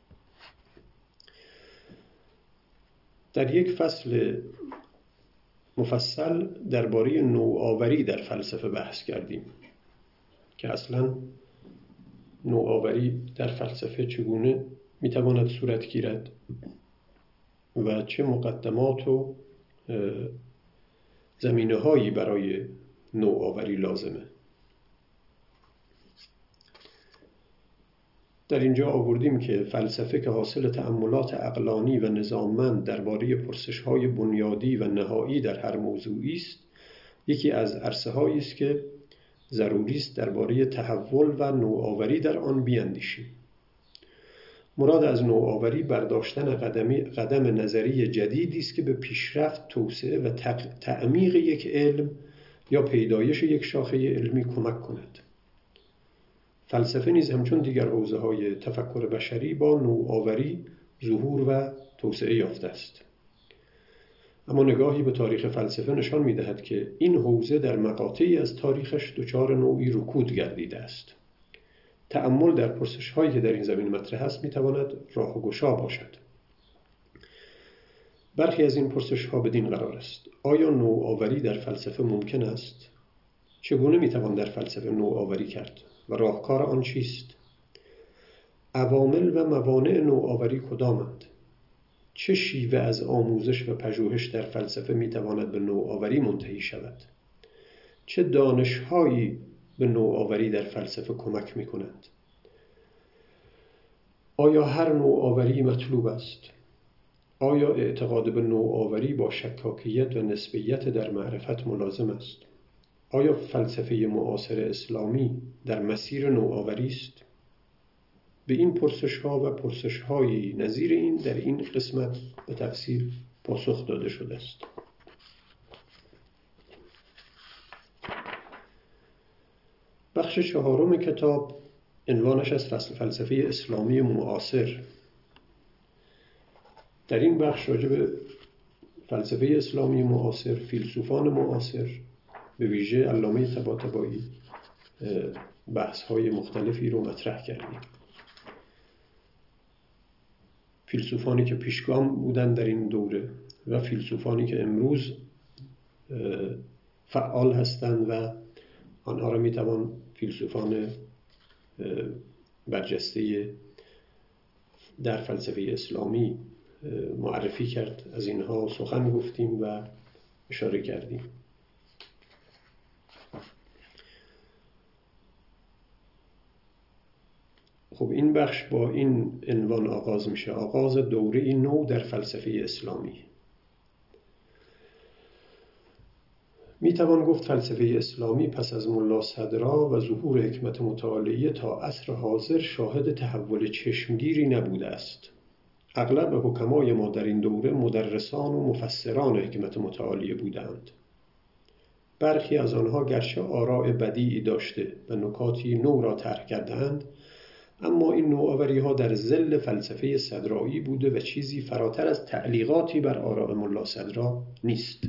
در یک فصل مفصل درباره نوآوری در فلسفه بحث کردیم که اصلا نوآوری در فلسفه چگونه میتواند صورت گیرد و چه مقدمات و زمینه هایی برای نوآوری لازمه. در اینجا آوردیم که فلسفه که حاصل تأملات عقلانی و نظاممند درباره پرسش‌های بنیادی و نهایی در هر موضوعی است، یکی از عرصه‌هایی است که ضروری است درباره تحول و نوآوری در آن بیاندیشیم. مراد از نوآوری برداشتن قدمی قدم نظری جدیدی است که به پیشرفت، توسعه و تعمیق یک علم یا پیدایش یک شاخه علمی کمک کند. فلسفه نیز همچون دیگر حوزه‌های تفکر بشری با نوآوری ظهور و توسعه یافته است. اما نگاهی به تاریخ فلسفه نشان می‌دهد که این حوزه در مقاطعی از تاریخش دچار نوعی رکود گردیده است. تأمل در پرسش‌هایی که در این زمین مطرح است می‌تواند راهگشا باشد. برخی از این پرسش‌ها بدین قرار است: آیا نوآوری در فلسفه ممکن است؟ چگونه می‌توان در فلسفه نوآوری کرد و راهکار آن چیست؟ عوامل و موانع نوآوری کدامند؟ چه شیوه از آموزش و پژوهش در فلسفه میتواند به نوآوری منتهی شود؟ چه دانش‌هایی به نوآوری در فلسفه کمک می‌کنند؟ آیا هر نوآوری مطلوب است؟ آیا اعتقاد به نوآوری با شکاکیت و نسبیت در معرفت ملازم است؟ آیا فلسفه معاصر اسلامی در مسیر نوآوری است؟ به این پرسش‌ها و پرسش‌های نظیر این در این قسمت به تفصیل پاسخ داده شده است. بخش چهارم کتاب عنوانش از فصل فلسفه اسلامی معاصر. در این بخش راجع به فلسفه اسلامی معاصر، فیلسوفان معاصر، به ویژه علامه طباطبایی بحث‌های مختلفی رو مطرح کردیم. فیلسوفانی که پیشگام بودند در این دوره و فیلسوفانی که امروز فعال هستند و آنها را میتوان فیلسوفان برجسته در فلسفه اسلامی معرفی کرد. از اینها سخن گفتیم و اشاره کردیم. خب این بخش با این عنوان آغاز میشه: آغاز دوره نو در فلسفه اسلامی. میتوان گفت فلسفه اسلامی پس از ملا صدرا و ظهور حکمت متعالیه تا عصر حاضر شاهد تحول چشمگیری نبوده است. اغلب حکمای ما در این دوره مدرسان و مفسران حکمت متعالیه بودند. برخی از آنها گرچه آراء بدیعی داشته و نکاتی نو را طرح کردند، اما این نوآوری ها در ظل فلسفه صدرایی بوده و چیزی فراتر از تعلیقاتی بر آراء ملا صدرا نیست.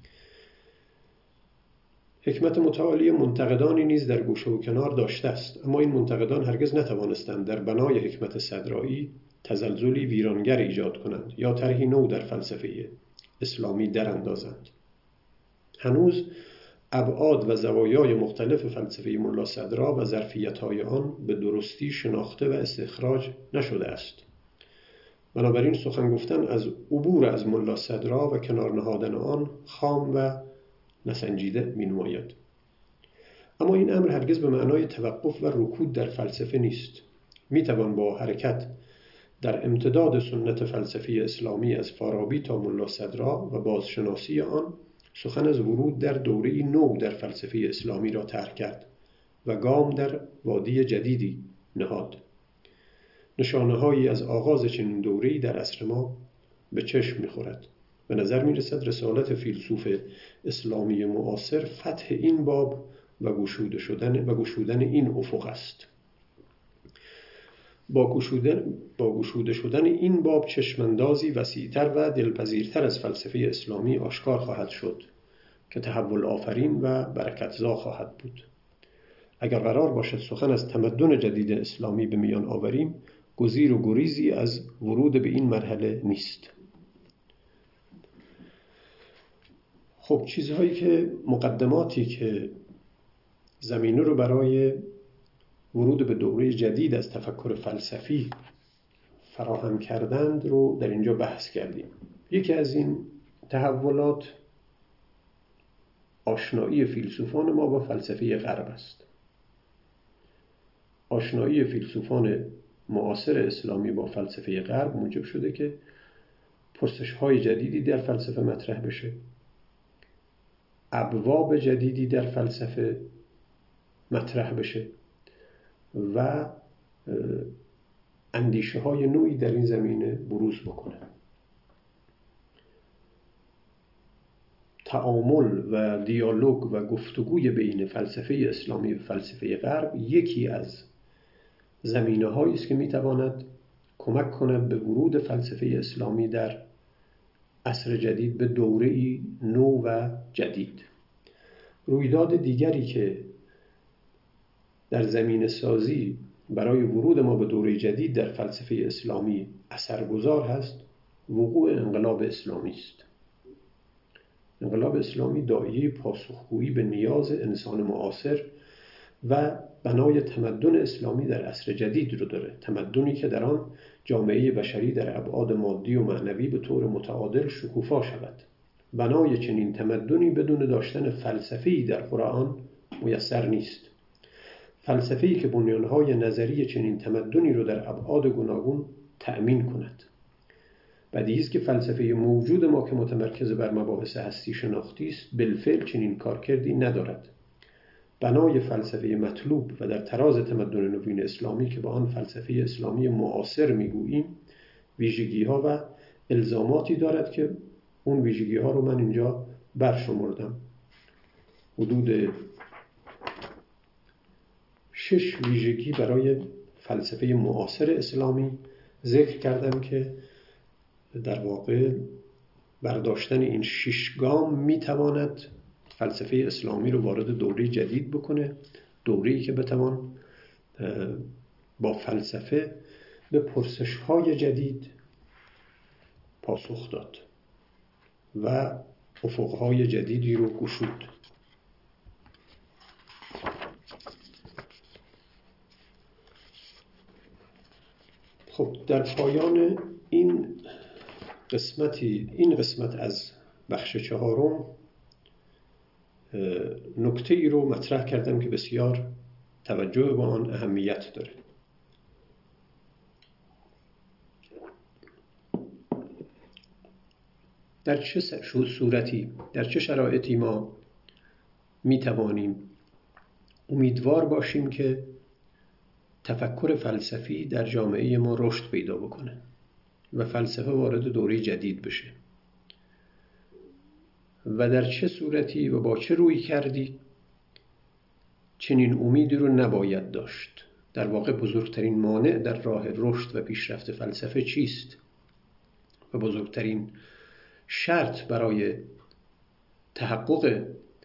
حکمت متعالیه منتقدانی نیز در گوشه و کنار داشته است، اما این منتقدان هرگز نتوانستند در بنای حکمت صدرایی تزلزلی ویرانگر ایجاد کنند یا طرحی نو در فلسفه اسلامی دراندازند. هنوز ابعاد و زوایای مختلف فلسفه ملا صدرا و ظرفیت‌های آن به درستی شناخته و استخراج نشده است. بنابراین سخن گفتن از عبور از ملا صدرا و کنار نهادن آن خام و نسنجیده می‌نماید. اما این امر هرگز به معنای توقف و رکود در فلسفه نیست. می‌توان با حرکت در امتداد سنت فلسفی اسلامی از فارابی تا ملا صدرا و بازشناسی آن سخن از ورود در دوره‌ای نو در فلسفه اسلامی را طرح کرد و گام در وادی جدیدی نهاد. نشانه‌هایی از آغاز چنین دوره‌ای در عصر ما به چشم می‌خورد. به نظر می‌رسد رسالت فیلسوف اسلامی معاصر فتح این باب و گشوده شدن و گشودن این افق است. با گشودن با گشوده شدن این باب چشماندازی وسیع‌تر و دلپذیرتر از فلسفه اسلامی آشکار خواهد شد که تحول آفرین و برکتزا خواهد بود. اگر قرار باشد سخن از تمدن جدید اسلامی به میان آوریم، گزیر و گریزی از ورود به این مرحله نیست. خب چیزهایی که مقدماتی که زمینه رو برای ورود به دوره جدید از تفکر فلسفی فراهم کردند رو در اینجا بحث کردیم. یکی از این تحولات آشنایی فیلسوفان ما با فلسفه غرب است. آشنایی فیلسوفان معاصر اسلامی با فلسفه غرب موجب شده که پرسش‌های جدیدی در فلسفه مطرح بشه، ابواب جدیدی در فلسفه مطرح بشه و اندیشه های نوعی در این زمینه بروز بکنه. تعامل و دیالوگ و گفتگوی بین فلسفه اسلامی و فلسفه غرب یکی از زمینه هایی است که میتواند کمک کند به ورود فلسفه اسلامی در عصر جدید به دوره‌ای نو و جدید. رویداد دیگری که در زمینه سازی برای ورود ما به دوره جدید در فلسفه اسلامی اثرگذار هست، وقوع انقلاب اسلامی است. انقلاب اسلامی داعیه پاسخگویی به نیاز انسان معاصر و بنای تمدن اسلامی در عصر جدید رو داره. تمدنی که در آن جامعه بشری در ابعاد مادی و معنوی به طور متعادل شکوفا شود. بنای چنین تمدنی بدون داشتن فلسفه‌ای در قرآن میسر نیست. فلسفه‌ای که بنیانهای نظری چنین تمدنی رو در ابعاد گوناگون تأمین کند. بدیهی است که فلسفه موجود ما که متمرکز بر مباحث هستی شناختی است بالفعل چنین کارکردی ندارد. بنای فلسفه مطلوب و در تراز تمدن نوین اسلامی که با آن فلسفه اسلامی معاصر میگوییم ویژگی‌ها و الزاماتی دارد که اون ویژگی‌ها رو من اینجا برشمردم. حدود شش ویژگی برای فلسفه معاصر اسلامی ذکر کردم که در واقع برداشتن این شش گام میتواند فلسفه اسلامی رو وارد دوره جدید بکنه، دوره‌ای که بتوان با فلسفه به پرسش‌های جدید پاسخ داد و افق‌های جدیدی رو گشود. خب در پایان این قسمتی این قسمت از بخش چهارم نکته ای رو مطرح کردم که بسیار توجه به آن اهمیت داره. در چه صورتی، در چه شرایطی ما می توانیم امیدوار باشیم که تفکر فلسفی در جامعه ما رشد پیدا بکنه و فلسفه وارد دوره جدید بشه و در چه صورتی و با چه روی کردی چنین امیدی رو نباید داشت. در واقع بزرگترین مانع در راه رشد و پیشرفت فلسفه چیست و بزرگترین شرط برای تحقق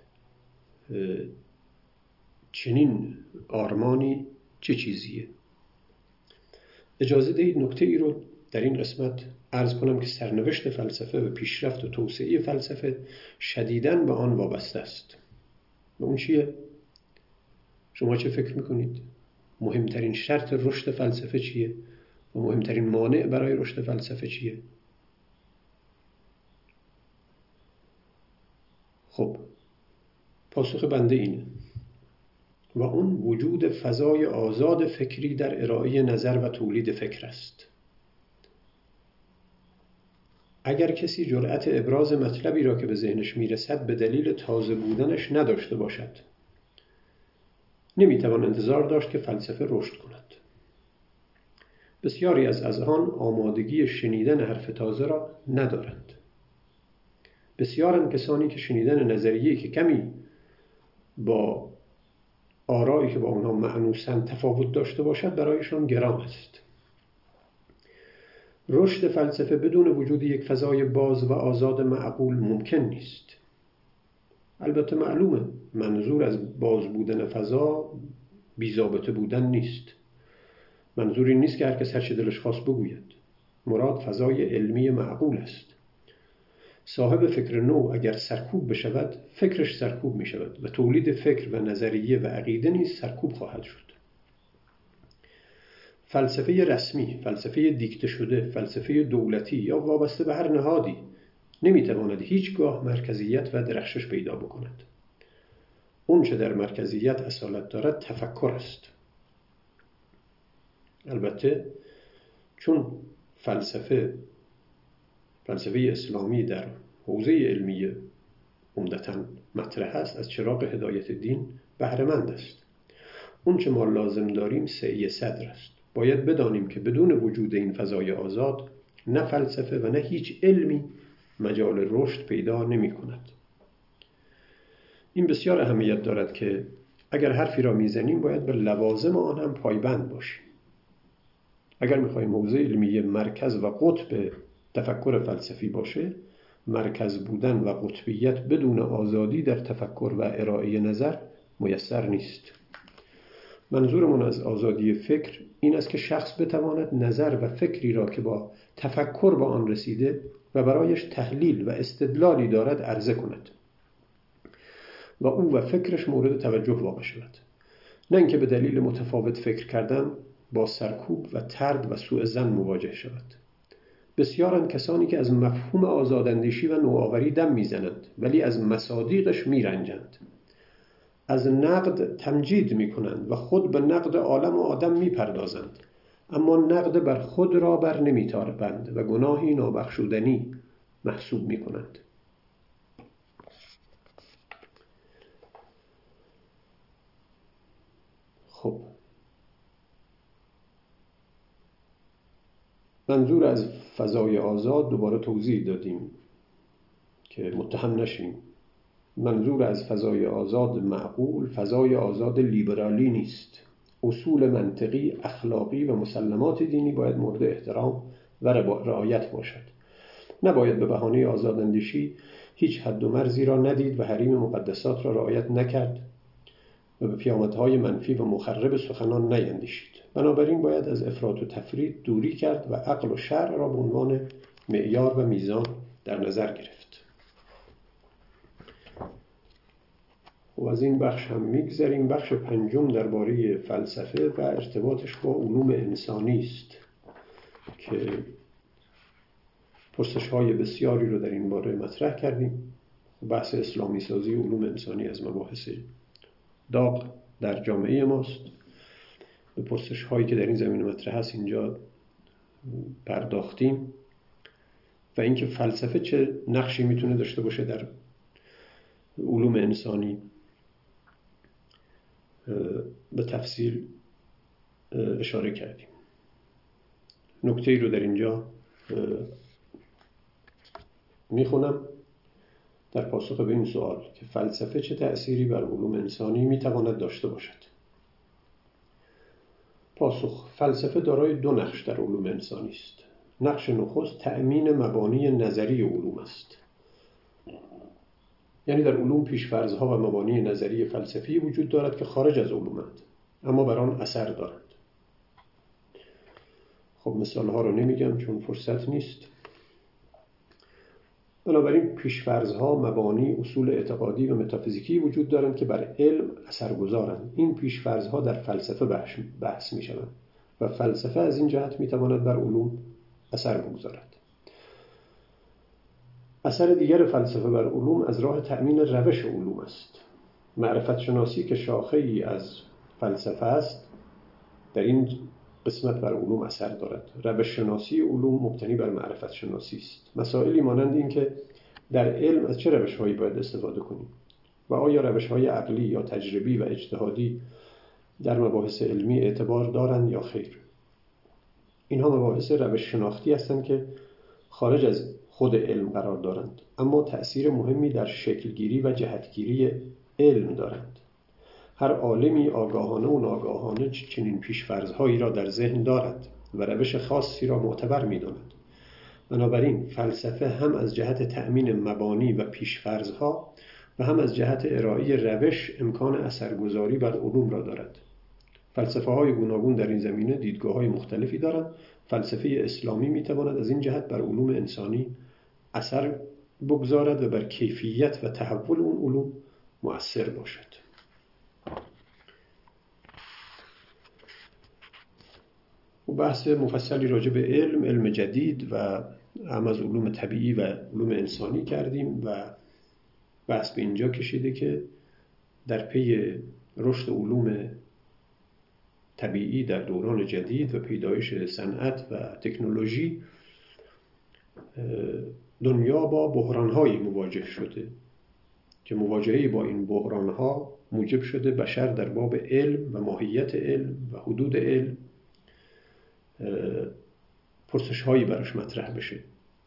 چنین آرمانی چه چیزیه؟ اجازه دهید نکته ای رو در این قسمت عرض کنم که سرنوشت فلسفه و پیشرفت و توسعه فلسفه شدیداً به آن وابسته است. و اون چیه؟ شما چه فکر میکنید؟ مهمترین شرط رشد فلسفه چیه؟ و مهمترین مانع برای رشد فلسفه چیه؟ خب پاسخ بنده اینه و اون وجود فضای آزاد فکری در ارائه نظر و تولید فکر است. اگر کسی جرأت ابراز مطلبی را که به ذهنش میرسد به دلیل تازه بودنش نداشته باشد، نمیتوان انتظار داشت که فلسفه رشد کند. بسیاری از اذهان آمادگی شنیدن حرف تازه را ندارند. بسیارند کسانی که شنیدن نظریه‌ای که کمی با آرایی که با اونها مأنوسند تفاوت داشته باشد برایشان گران است. رشد فلسفه بدون وجود یک فضای باز و آزاد معقول ممکن نیست. البته معلومه منظور از باز بودن فضا بی‌ضابطه بودن نیست. منظور این نیست که هر کس هر چه دلش خواست بگوید. مراد فضای علمی معقول است. صاحب فکر نو اگر سرکوب بشود فکرش سرکوب می شود و تولید فکر و نظریه و عقیده نیز سرکوب خواهد شد. فلسفه رسمی، فلسفه دیکته شده، فلسفه دولتی یا وابسته به هر نهادی نمیتواند هیچگاه مرکزیت و درخشش پیدا بکند. اون چه در مرکزیت اصالت دارد تفکر است. البته چون فلسفه فلسفه اسلامی در حوزه علمی عمدتاً مطرح است، از چراغ هدایت دین بهره مند است. اون چه ما لازم داریم سعی صدر است. باید بدانیم که بدون وجود این فضای آزاد نه فلسفه و نه هیچ علمی مجال رشد پیدا نمی کند. این بسیار اهمیت دارد که اگر حرفی را میزنیم باید به لوازم آن هم پایبند باشیم. اگر میخوایم حوزه علمی مرکز و قطب تفکر فلسفی باشه، مرکز بودن و قطبیت بدون آزادی در تفکر و ارائه نظر میسر نیست. منظورمون از آزادی فکر این است که شخص بتواند نظر و فکری را که با تفکر با آن رسیده و برایش تحلیل و استدلالی دارد عرضه کند و او و فکرش مورد توجه واقع شود. نه اینکه به دلیل متفاوت فکر کردن با سرکوب و طرد و سوء ظن مواجه شود. بسیارند کسانی که از مفهوم آزاداندیشی و نوآوری دم میزنند ولی از مصادیقش میرنجند. از نقد تمجید میکنند و خود به نقد عالم و آدم میپردازند، اما نقد بر خود را بر نمیتابند و گناهی نابخشودنی محسوب میکنند. خب، منظور از فضای آزاد دوباره توضیح دادیم که متهم نشیم. منظور از فضای آزاد معقول فضای آزاد لیبرالی نیست. اصول منطقی، اخلاقی و مسلمات دینی باید مورد احترام و رعایت باشد. نباید به بهانه آزاداندیشی هیچ حد و مرزی را ندید و حریم مقدسات را رعایت نکرد و به پیامدهای منفی و مخرب سخنان نیندیشید. بنابراین باید از افراط و تفرید دوری کرد و عقل و شرع را به عنوان معیار و میزان در نظر گرفت. و از این بخش هم میگذریم. بخش پنجم درباره فلسفه و ارتباطش با علوم انسانی است که پرسش‌های بسیاری رو در این باره مطرح کردیم. بحث اسلامی سازی علوم انسانی از مباحث داغ در جامعه ماست. به پرسش‌هایی که در این زمینه مطرح است اینجا پرداختیم و اینکه فلسفه چه نقشی میتونه داشته باشه در علوم انسانی به تفصیل اشاره کردیم. نکته‌ای رو در اینجا میخونم در پاسخ به این سوال که فلسفه چه تأثیری بر علوم انسانی میتواند داشته باشد. پاسخ: فلسفه دارای دو نقش در علوم انسانی است. نقش نخست تأمین مبانی نظری علوم است. یعنی در علوم پیش‌فرض‌ها و مبانی نظری فلسفی وجود دارد که خارج از علومند اما بر آن اثر دارند. خب مثال‌ها رو نمیگم چون فرصت نیست. بنابراین پیش‌فرض‌ها، مبانی، اصول اعتقادی و متافیزیکی وجود دارند که بر علم اثرگذارند. این پیش‌فرض‌ها در فلسفه بحث, بحث می‌شوند و فلسفه از این جهت می‌تواند بر علوم اثر بگذارد. اثر دیگر فلسفه بر علوم از راه تأمین روش علوم است. معرفت شناسی که شاخه‌ای از فلسفه است در این قسمت بر علوم اثر دارد. روش شناسی علوم مبتنی بر معرفت شناسی است. مسائلی مانند این که در علم از چه روش‌هایی باید استفاده کنیم و آیا روش‌های عقلی یا تجربی و اجتهادی در مباحث علمی اعتبار دارند یا خیر. اینها مباحث روش شناختی هستند که خارج از خود علم قرار دارند اما تأثیر مهمی در شکلگیری و جهتگیری علم دارند. هر عالمی آگاهانه و ناگاهانه چنین پیش‌فرض‌هایی را در ذهن دارد و روش خاصی را معتبر می‌داند. بنابراین فلسفه هم از جهت تأمین مبانی و پیش‌فرض‌ها و هم از جهت ارائه روش امکان اثرگذاری بر علوم را دارد. فلسفه‌های گوناگون در این زمینه دیدگاه‌های مختلفی دارند. فلسفه اسلامی می‌تواند از این جهت بر علوم انسانی اثر بگذارد و بر کیفیت و تحول اون علوم مؤثر باشد. و بحث مفصلی راجع به علم، علم جدید و هم از علوم طبیعی و علوم انسانی کردیم و بحث به اینجا کشیده که در پی رشد علوم طبیعی در دوران جدید و پیدایش صنعت و تکنولوژی دنیا با بحران‌هایی مواجه شده که مواجهه با این بحران‌ها موجب شده بشر در باب علم و ماهیت علم و حدود علم پرسش‌هایی براش مطرح بشه.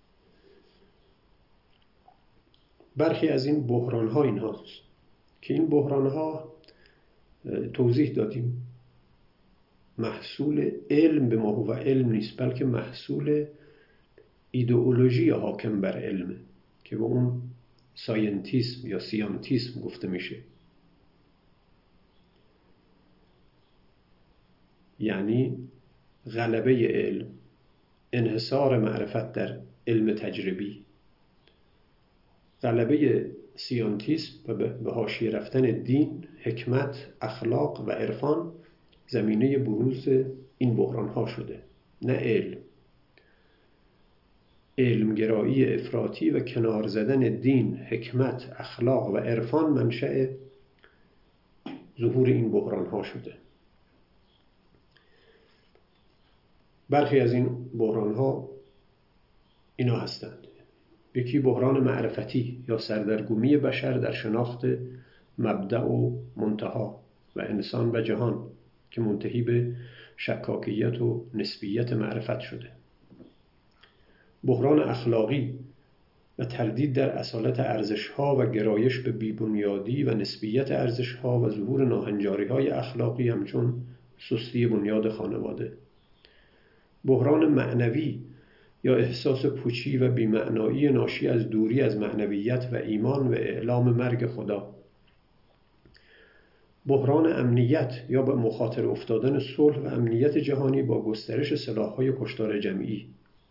برخی از این بحران‌ها این هاست که این بحران‌ها توضیح دادیم محصول علم به ما هو علم نیست، بلکه محصول ایدئولوژی حاکم بر علم که به اون ساینتیسم یا سیانتیسم گفته میشه. یعنی غلبه علم، انحصار معرفت در علم تجربی، غلبه سیانتیسم و به حاشیه رفتن دین، حکمت، اخلاق و عرفان زمینه بروز این بحران ها شده، نه علم. علمگرایی افراطی و کنار زدن دین، حکمت، اخلاق و عرفان منشأ ظهور این بحران ها شده. برخی از این بحران ها اینا هستند: یکی بحران معرفتی یا سردرگمی بشر در شناخت مبدأ و منتها و انسان و جهان که منتهی به شکاکیت و نسبیت معرفت شده. بحران اخلاقی و تردید در اصالت ارزش‌ها و گرایش به بی‌بنیادی و نسبیت ارزش‌ها و ظهور ناهنجاری‌های اخلاقی همچون سستی بنیاد خانواده. بحران معنوی یا احساس پوچی و بی‌معنایی ناشی از دوری از معنویت و ایمان و اعلام مرگ خدا. بحران امنیت یا به مخاطره افتادن صلح و امنیت جهانی با گسترش سلاح‌های کشتار جمعی،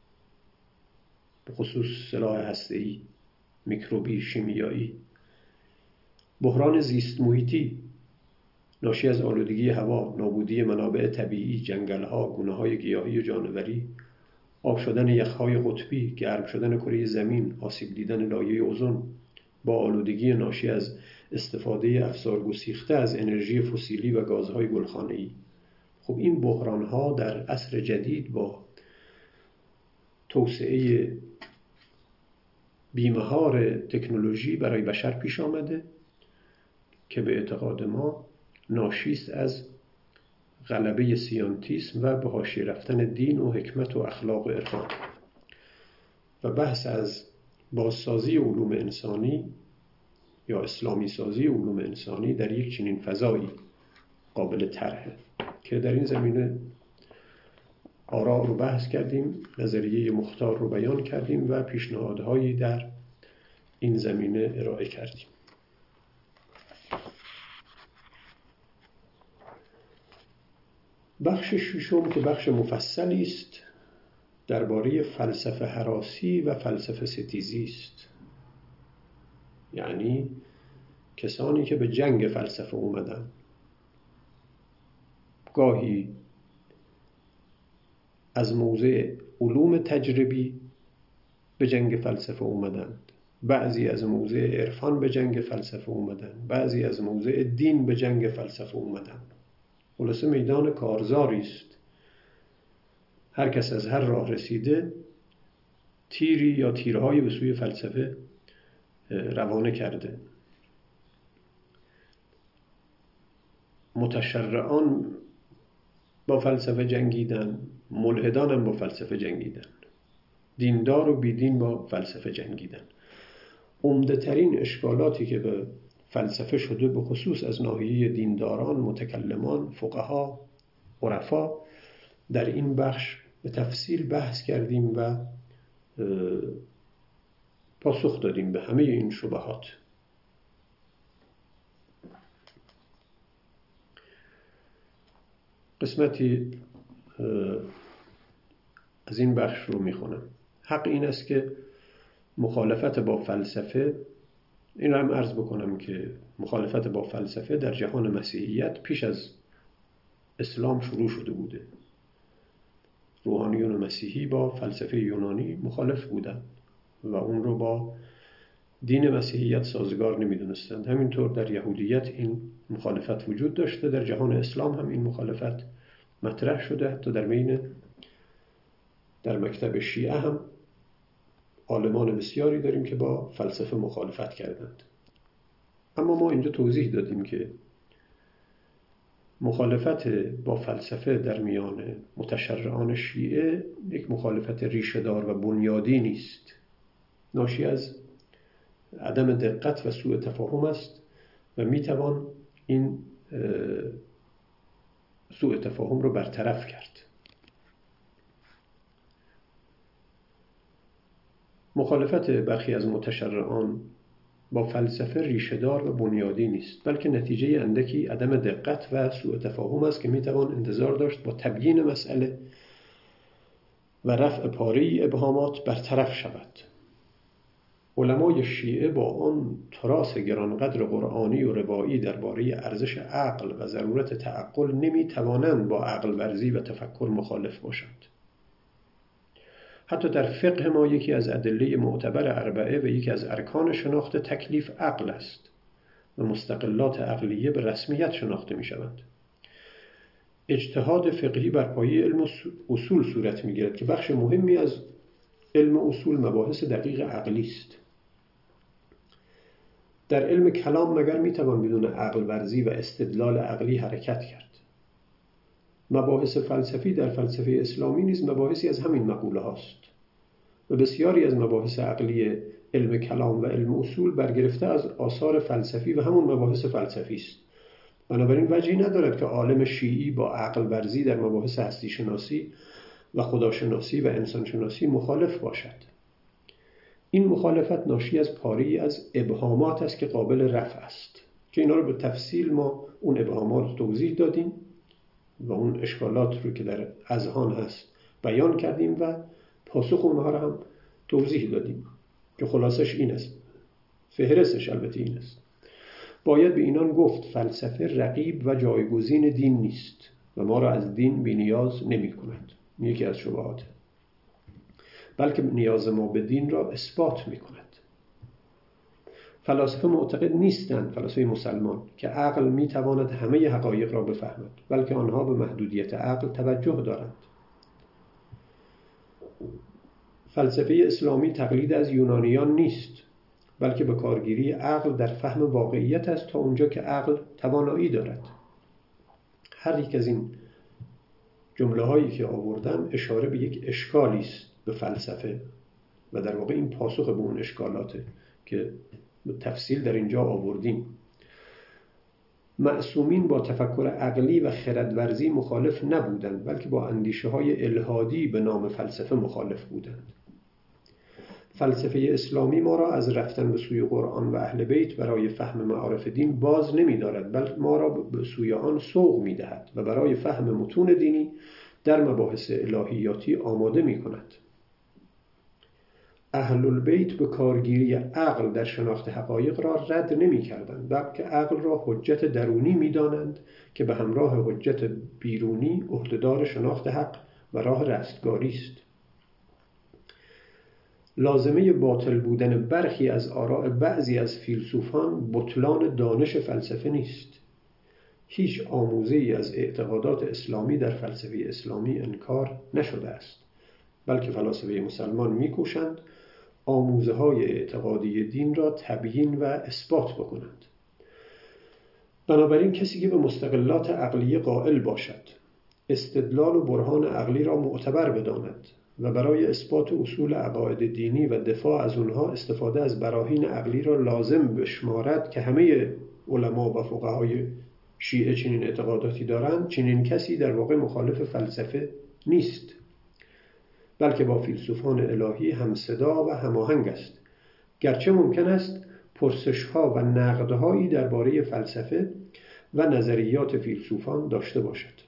به خصوص سلاح هسته‌ای، میکروبی، شیمیایی. بحران زیست محیطی ناشی از آلودگی هوا، نابودی منابع طبیعی، جنگل‌ها، گونه‌های گیاهی و جانوری، آب شدن یخ‌های قطبی، گرم شدن کره زمین، آسیب دیدن لایه اوزون با آلودگی ناشی از استفاده افزارگسیخته از انرژی فسیلی و گازهای گلخانه‌ای. خب این بحران‌ها در عصر جدید با توسعه بیمهار تکنولوژی برای بشر پیش آمده که به اعتقاد ما ناشی است از غلبه سیانتیسم و به حاشیه رفتن دین و حکمت و اخلاق و عرفان. و بحث از بازسازی علوم انسانی یا اسلامی سازی علوم انسانی در یک چنین فضایی قابل طرحه که در این زمینه آراء رو بحث کردیم، نظریه مختار رو بیان کردیم و پیشنهادهایی در این زمینه ارائه کردیم. بخش ششم که بخش مفصلی است درباره فلسفه هراسی و فلسفه ستیزی است، یعنی کسانی که به جنگ فلسفه اومدن. گاهی از موضع علوم تجربی به جنگ فلسفه اومدند، بعضی از موضع عرفان به جنگ فلسفه اومدند، بعضی از موضع دین به جنگ فلسفه اومدند. خلاصه میدان کارزاری است. هر کس از هر راه رسیده تیری یا تیرهایی به سوی فلسفه روانه کرده. متشرعان با فلسفه جنگیدن، ملحدان هم با فلسفه جنگیدن، دیندار و بیدین با فلسفه جنگیدن. عمده ترین اشکالاتی که به فلسفه شده به خصوص از ناحیه دینداران، متکلمان، فقها، عرفا در این بخش به تفصیل بحث کردیم و پاسخ دادیم به همه این شبهات. قسمتی از این بخش رو میخونم. حق این است که مخالفت با فلسفه، این رو هم عرض بکنم که مخالفت با فلسفه در جهان مسیحیت پیش از اسلام شروع شده بوده. روحانیون مسیحی با فلسفه یونانی مخالف بودند و اون رو با دین مسیحیت سازگار نمیدونستند. همینطور در یهودیت این مخالفت وجود داشته، در جهان اسلام هم این مخالفت مطرح شده. حتی در بین در مکتب شیعه هم عالمان بسیاری داریم که با فلسفه مخالفت کردند. اما ما اینجا توضیح دادیم که مخالفت با فلسفه در میان متشرعان شیعه یک مخالفت ریشه‌دار و بنیادی نیست، ناشی از عدم دقت و سوء تفاهم است و میتوان این سوء تفاهم رو برطرف کرد. مخالفت برخی از متشرعان با فلسفه ریشه‌دار و بنیادی نیست، بلکه نتیجه اندکی عدم دقت و سوء تفاهم است که میتوان انتظار داشت با تبیین مسئله و رفع پاره ابهامات برطرف شود. علمای شیعه با آن تراث گرانقدر قرآنی و روایی درباره ارزش عقل و ضرورت تعقل نمی توانند با عقل ورزی و تفکر مخالف باشند. حتی در فقه ما یکی از ادله معتبر اربعه و یکی از ارکان شناخت تکلیف عقل است و مستقلات عقلیه به رسمیت شناخته می شوند. اجتهاد فقهی بر پایه علم اصول صورت می گیرد که بخش مهمی از علم اصول مباحث دقیق عقلی است. در علم کلام مگر می توان بدون عقل ورزی و استدلال عقلی حرکت کرد. مباحث فلسفی در فلسفه اسلامی نیز مباحثی از همین مقوله هاست و بسیاری از مباحث عقلی علم کلام و علم اصول برگرفته از آثار فلسفی و همون مباحث فلسفی است. بنابراین وجهی ندارد که عالم شیعی با عقل ورزی در مباحث هستی شناسی و خداشناسی و انسان شناسی مخالف باشد. این مخالفت ناشی از پاره‌ای از ابهامات است که قابل رفع است که اینا رو به تفصیل ما اون ابهامات رو توضیح دادیم و اون اشکالات رو که در اذهان هست بیان کردیم و پاسخ اونها رو هم توضیح دادیم که خلاصش این است. فهرستش البته این است: باید به اینان گفت فلسفه رقیب و جایگزین دین نیست و ما را از دین بی نیاز نمی کند. یکی از شبهات. بلکه نیاز ما به دین را اثبات می کند. فلاسفه معتقد نیستند، فلاسفه مسلمان، که عقل می تواند همه حقایق را بفهمد، بلکه آنها به محدودیت عقل توجه دارند. فلسفه اسلامی تقلید از یونانیان نیست، بلکه به کارگیری عقل در فهم واقعیت است تا اونجا که عقل توانایی دارد. هر یک از این جمله هایی که آوردم اشاره به یک اشکالی است به فلسفه و در واقع این پاسخ به اون اشکالاته که به تفصیل در اینجا آوردیم. معصومین با تفکر عقلی و خردورزی مخالف نبودند، بلکه با اندیشه های الحادی به نام فلسفه مخالف بودند. فلسفه اسلامی ما را از رفتن به سوی قرآن و اهل بیت برای فهم معارف دین باز نمی دارد، بلکه ما را به سوی آن سوق می دهد و برای فهم متون دینی در مباحث الهیاتی آماده می کند. اهل البیت به کارگیری عقل در شناخت حقایق را رد نمی کردند، بلکه عقل را حجت درونی می دانند که به همراه حجت بیرونی عهدهدار شناخت حق و راه رستگاری است. لازمه باطل بودن برخی از آراء بعضی از فیلسوفان بطلان دانش فلسفه نیست. هیچ آموزه‌ای از اعتقادات اسلامی در فلسفه اسلامی انکار نشده است، بلکه فلاسفه مسلمان می‌کوشند آموزه‌های اعتقادی دین را تبیین و اثبات بکنند. بنابراین کسی که به مستقلات عقلیه قائل باشد، استدلال و برهان عقلی را معتبر بداند و برای اثبات اصول عقاید دینی و دفاع از اونها استفاده از براهین عقلی را لازم بشمارد که همه علما و فقهای شیعه چنین اعتقاداتی دارند، چنین کسی در واقع مخالف فلسفه نیست، بلکه با فیلسوفان الهی همصدا و هماهنگ است، گرچه ممکن است پرسش‌ها و نقدهایی درباره فلسفه و نظریات فیلسوفان داشته باشد.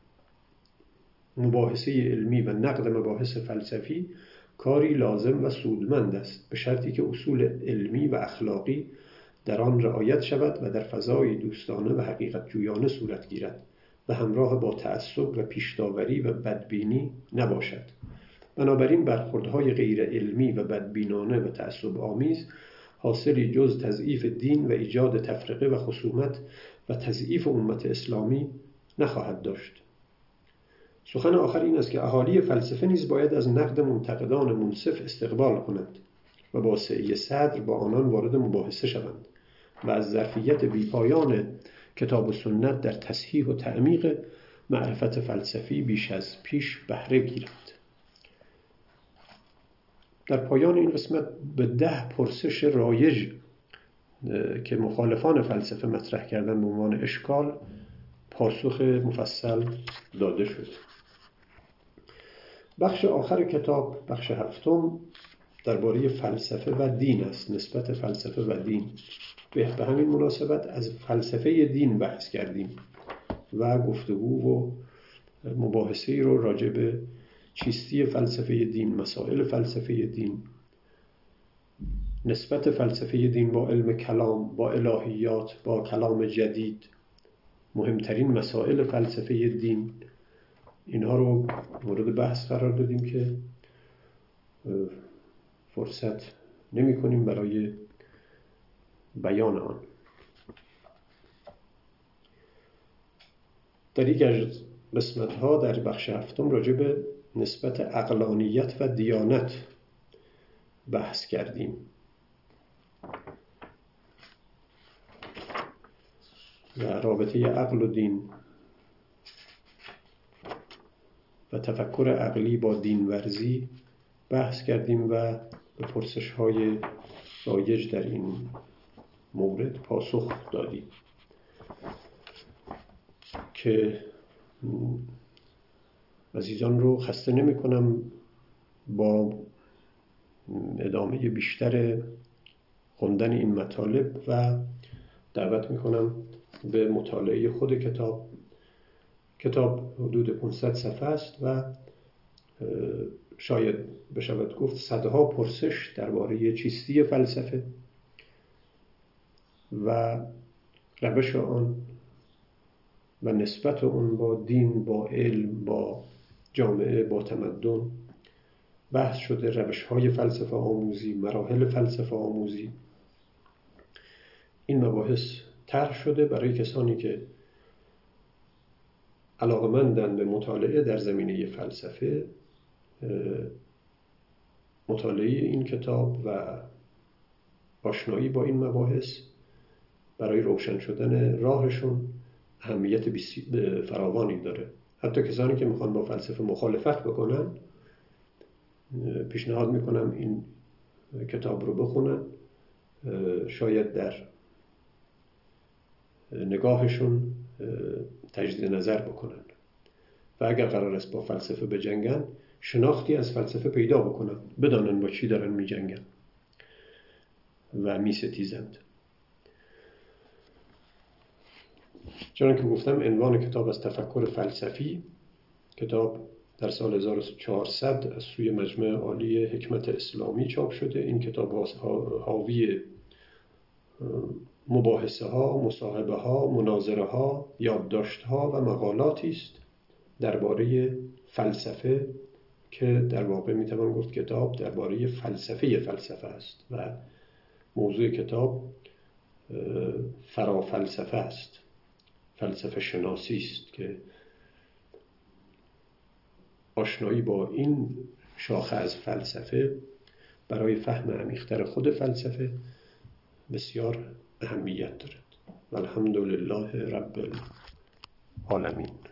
مباحثه علمی و نقد مباحث فلسفی کاری لازم و سودمند است، به شرطی که اصول علمی و اخلاقی در آن رعایت شود و در فضای دوستانه و حقیقت جویانه صورت گیرد و همراه با تعصب و پیش‌داوری و بدبینی نباشد. بنابراین برخوردهای غیر علمی و بدبینانه و تعصب آمیز حاصلی جز تضعیف دین و ایجاد تفرقه و خصومت و تضعیف امت اسلامی نخواهد داشت. سخن آخر این است که اهالی فلسفه نیز باید از نقد منتقدان منصف استقبال کنند و با سعی صدر با آنان وارد مباحثه شوند و از ظرفیت بیپایان کتاب و سنت در تصحیح و تعمیق معرفت فلسفی بیش از پیش بهره گیرند. در پایان این قسمت به ده پرسش رایج که مخالفان فلسفه مطرح کردن به عنوان اشکال پاسخ مفصل داده شد. بخش آخر کتاب، بخش هفتم، درباره فلسفه و دین است. نسبت فلسفه و دین. به همین مناسبت از فلسفه دین بحث کردیم و گفتگو و مباحثه‌ای رو راجع به چیستی فلسفه دین، مسائل فلسفه دین، نسبت فلسفه دین با علم کلام، با الهیات، با کلام جدید، مهمترین مسائل فلسفه دین، اینها رو مورد بحث قرار دادیم که فرصت نمی کنیم برای بیان آن. در یک از قسمت‌ها در بخش هفتم راجع به نسبت عقلانیت و دیانت بحث کردیم. و رابطه عقل و دین و تفکر عقلی با دین ورزی بحث کردیم و به پرسش‌های رایج در این مورد پاسخ دادیم که عزیزان رو خسته نمی کنم با ادامه بیشتر خوندن این مطالب و دعوت می کنم به مطالعه خود کتاب. کتاب حدود پانصد صفحه است و شاید بشود گفت صدها پرسش درباره چیستی فلسفه و روش آن و نسبت آن با دین، با علم، با جامعه، با تمدن بحث شده. روش‌های فلسفه آموزی، مراحل فلسفه آموزی، این مباحث طرح شده برای کسانی که علاقه‌مندند به مطالعه در زمینه فلسفه. مطالعه این کتاب و آشنایی با این مباحث برای روشن شدن راهشون اهمیت فراوانی داره. حتی کسانی که میخوان با فلسفه مخالفت بکنن، پیشنهاد میکنم این کتاب رو بخونن، شاید در نگاهشون تجدید نظر بکنن و اگر قرار است با فلسفه بجنگن، شناختی از فلسفه پیدا بکنن، بدانن با چی دارن میجنگن و میستیزند. چون که گفتم عنوان کتاب از تفکر فلسفی. کتاب در سال هزار و چهارصد از سوی مجمع عالی حکمت اسلامی چاپ شده. این کتاب حاوی مباحثه ها، مصاحبه ها، مناظره ها، یادداشت ها و مقالاتی است درباره فلسفه که در واقع میتوان گفت کتاب درباره فلسفه فلسفه است و موضوع کتاب فرافلسفه است، فلسفه شناسی است که آشنایی با این شاخه از فلسفه برای فهم عمیق‌تر خود فلسفه بسیار اهمیت دارد. والحمدلله رب العالمین.